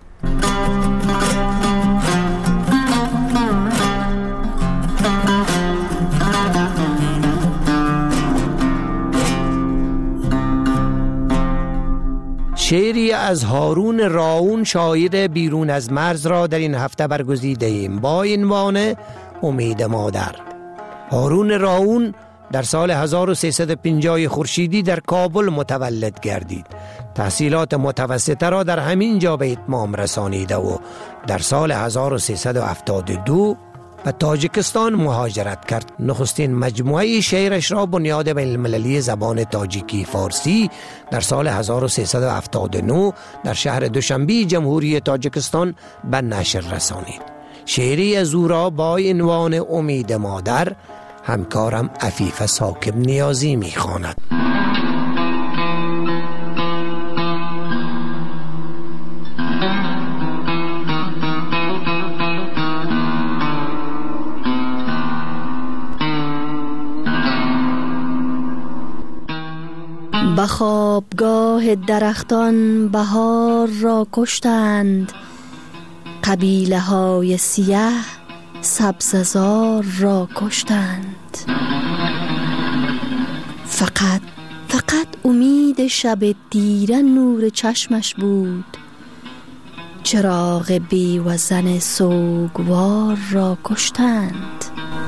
شعری از هارون راون شاعر بیرون از مرز را در این هفته برگزیده ایم با عنوان امید مادر. هارون راون در سال هزار و سیصد و پنجاه خورشیدی در کابل متولد گردید. تحصیلات متوسطه را در همین جا به اتمام رسانیده و در سال هزار و سیصد و هفتاد و دو به تاجیکستان مهاجرت کرد. نخستین مجموعه شعرش را بنیاد بین المللی زبان تاجیکی فارسی در سال هزار و سیصد و هفتاد و نه در شهر دوشنبه جمهوری تاجیکستان به نشر رسانید. شعری از او را با عنوان امید مادر همکارم عفیف ساکب نیازی می‌خواند. به خوابگاه درختان بهار را کشتند، قبیله های سیاه سبززار را کشتند. فقط فقط امید شب دیره نور چشمش بود، چراغ بی وزن سوگوار را کشتند.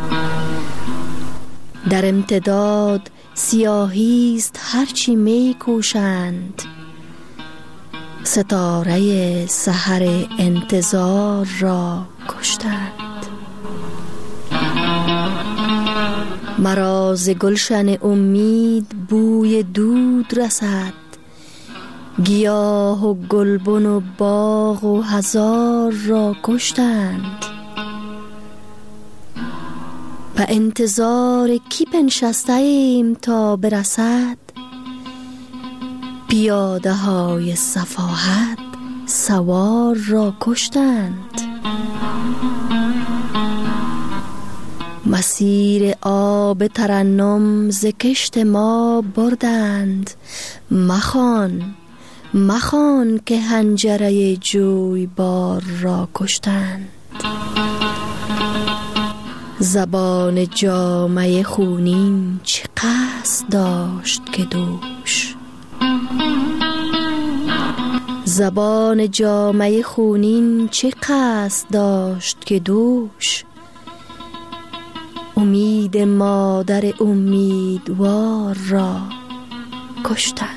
در امتداد سیاهیست هرچی می کوشند، ستاره سحر انتظار را کشتند. مرا ز گلشن امید بوی دود رسد، گیاه و گلبن و باغ و هزار را کشتند. به انتظار کی بنشسته ایم تا برسد، پیاده های صفاحت سوار را کشتند. مسیر آب ترنم ز کشت ما بردند، مخوان مخوان که حنجره جویبار را کشتند. زبان جامه خونین چه قصد داشت که دوش، زبان جامه خونین چه قصد داشت که دوش، امید مادر امیدوار را کشتند.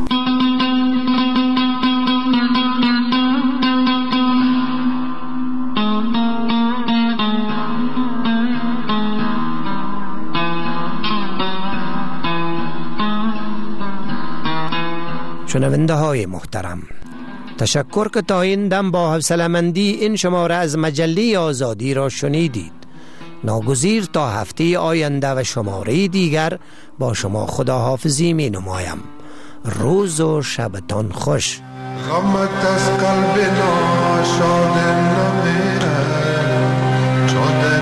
شنونده های محترم، تشکر که تا این دم با حوصله‌مندی این شماره از مجله آزادی را شنیدید. ناگزیر تا هفته آینده و شماره دیگر با شما خداحافظی می نمایم. روز و شبتان خوش. غمت از قلب ناشاد نمیره، شاده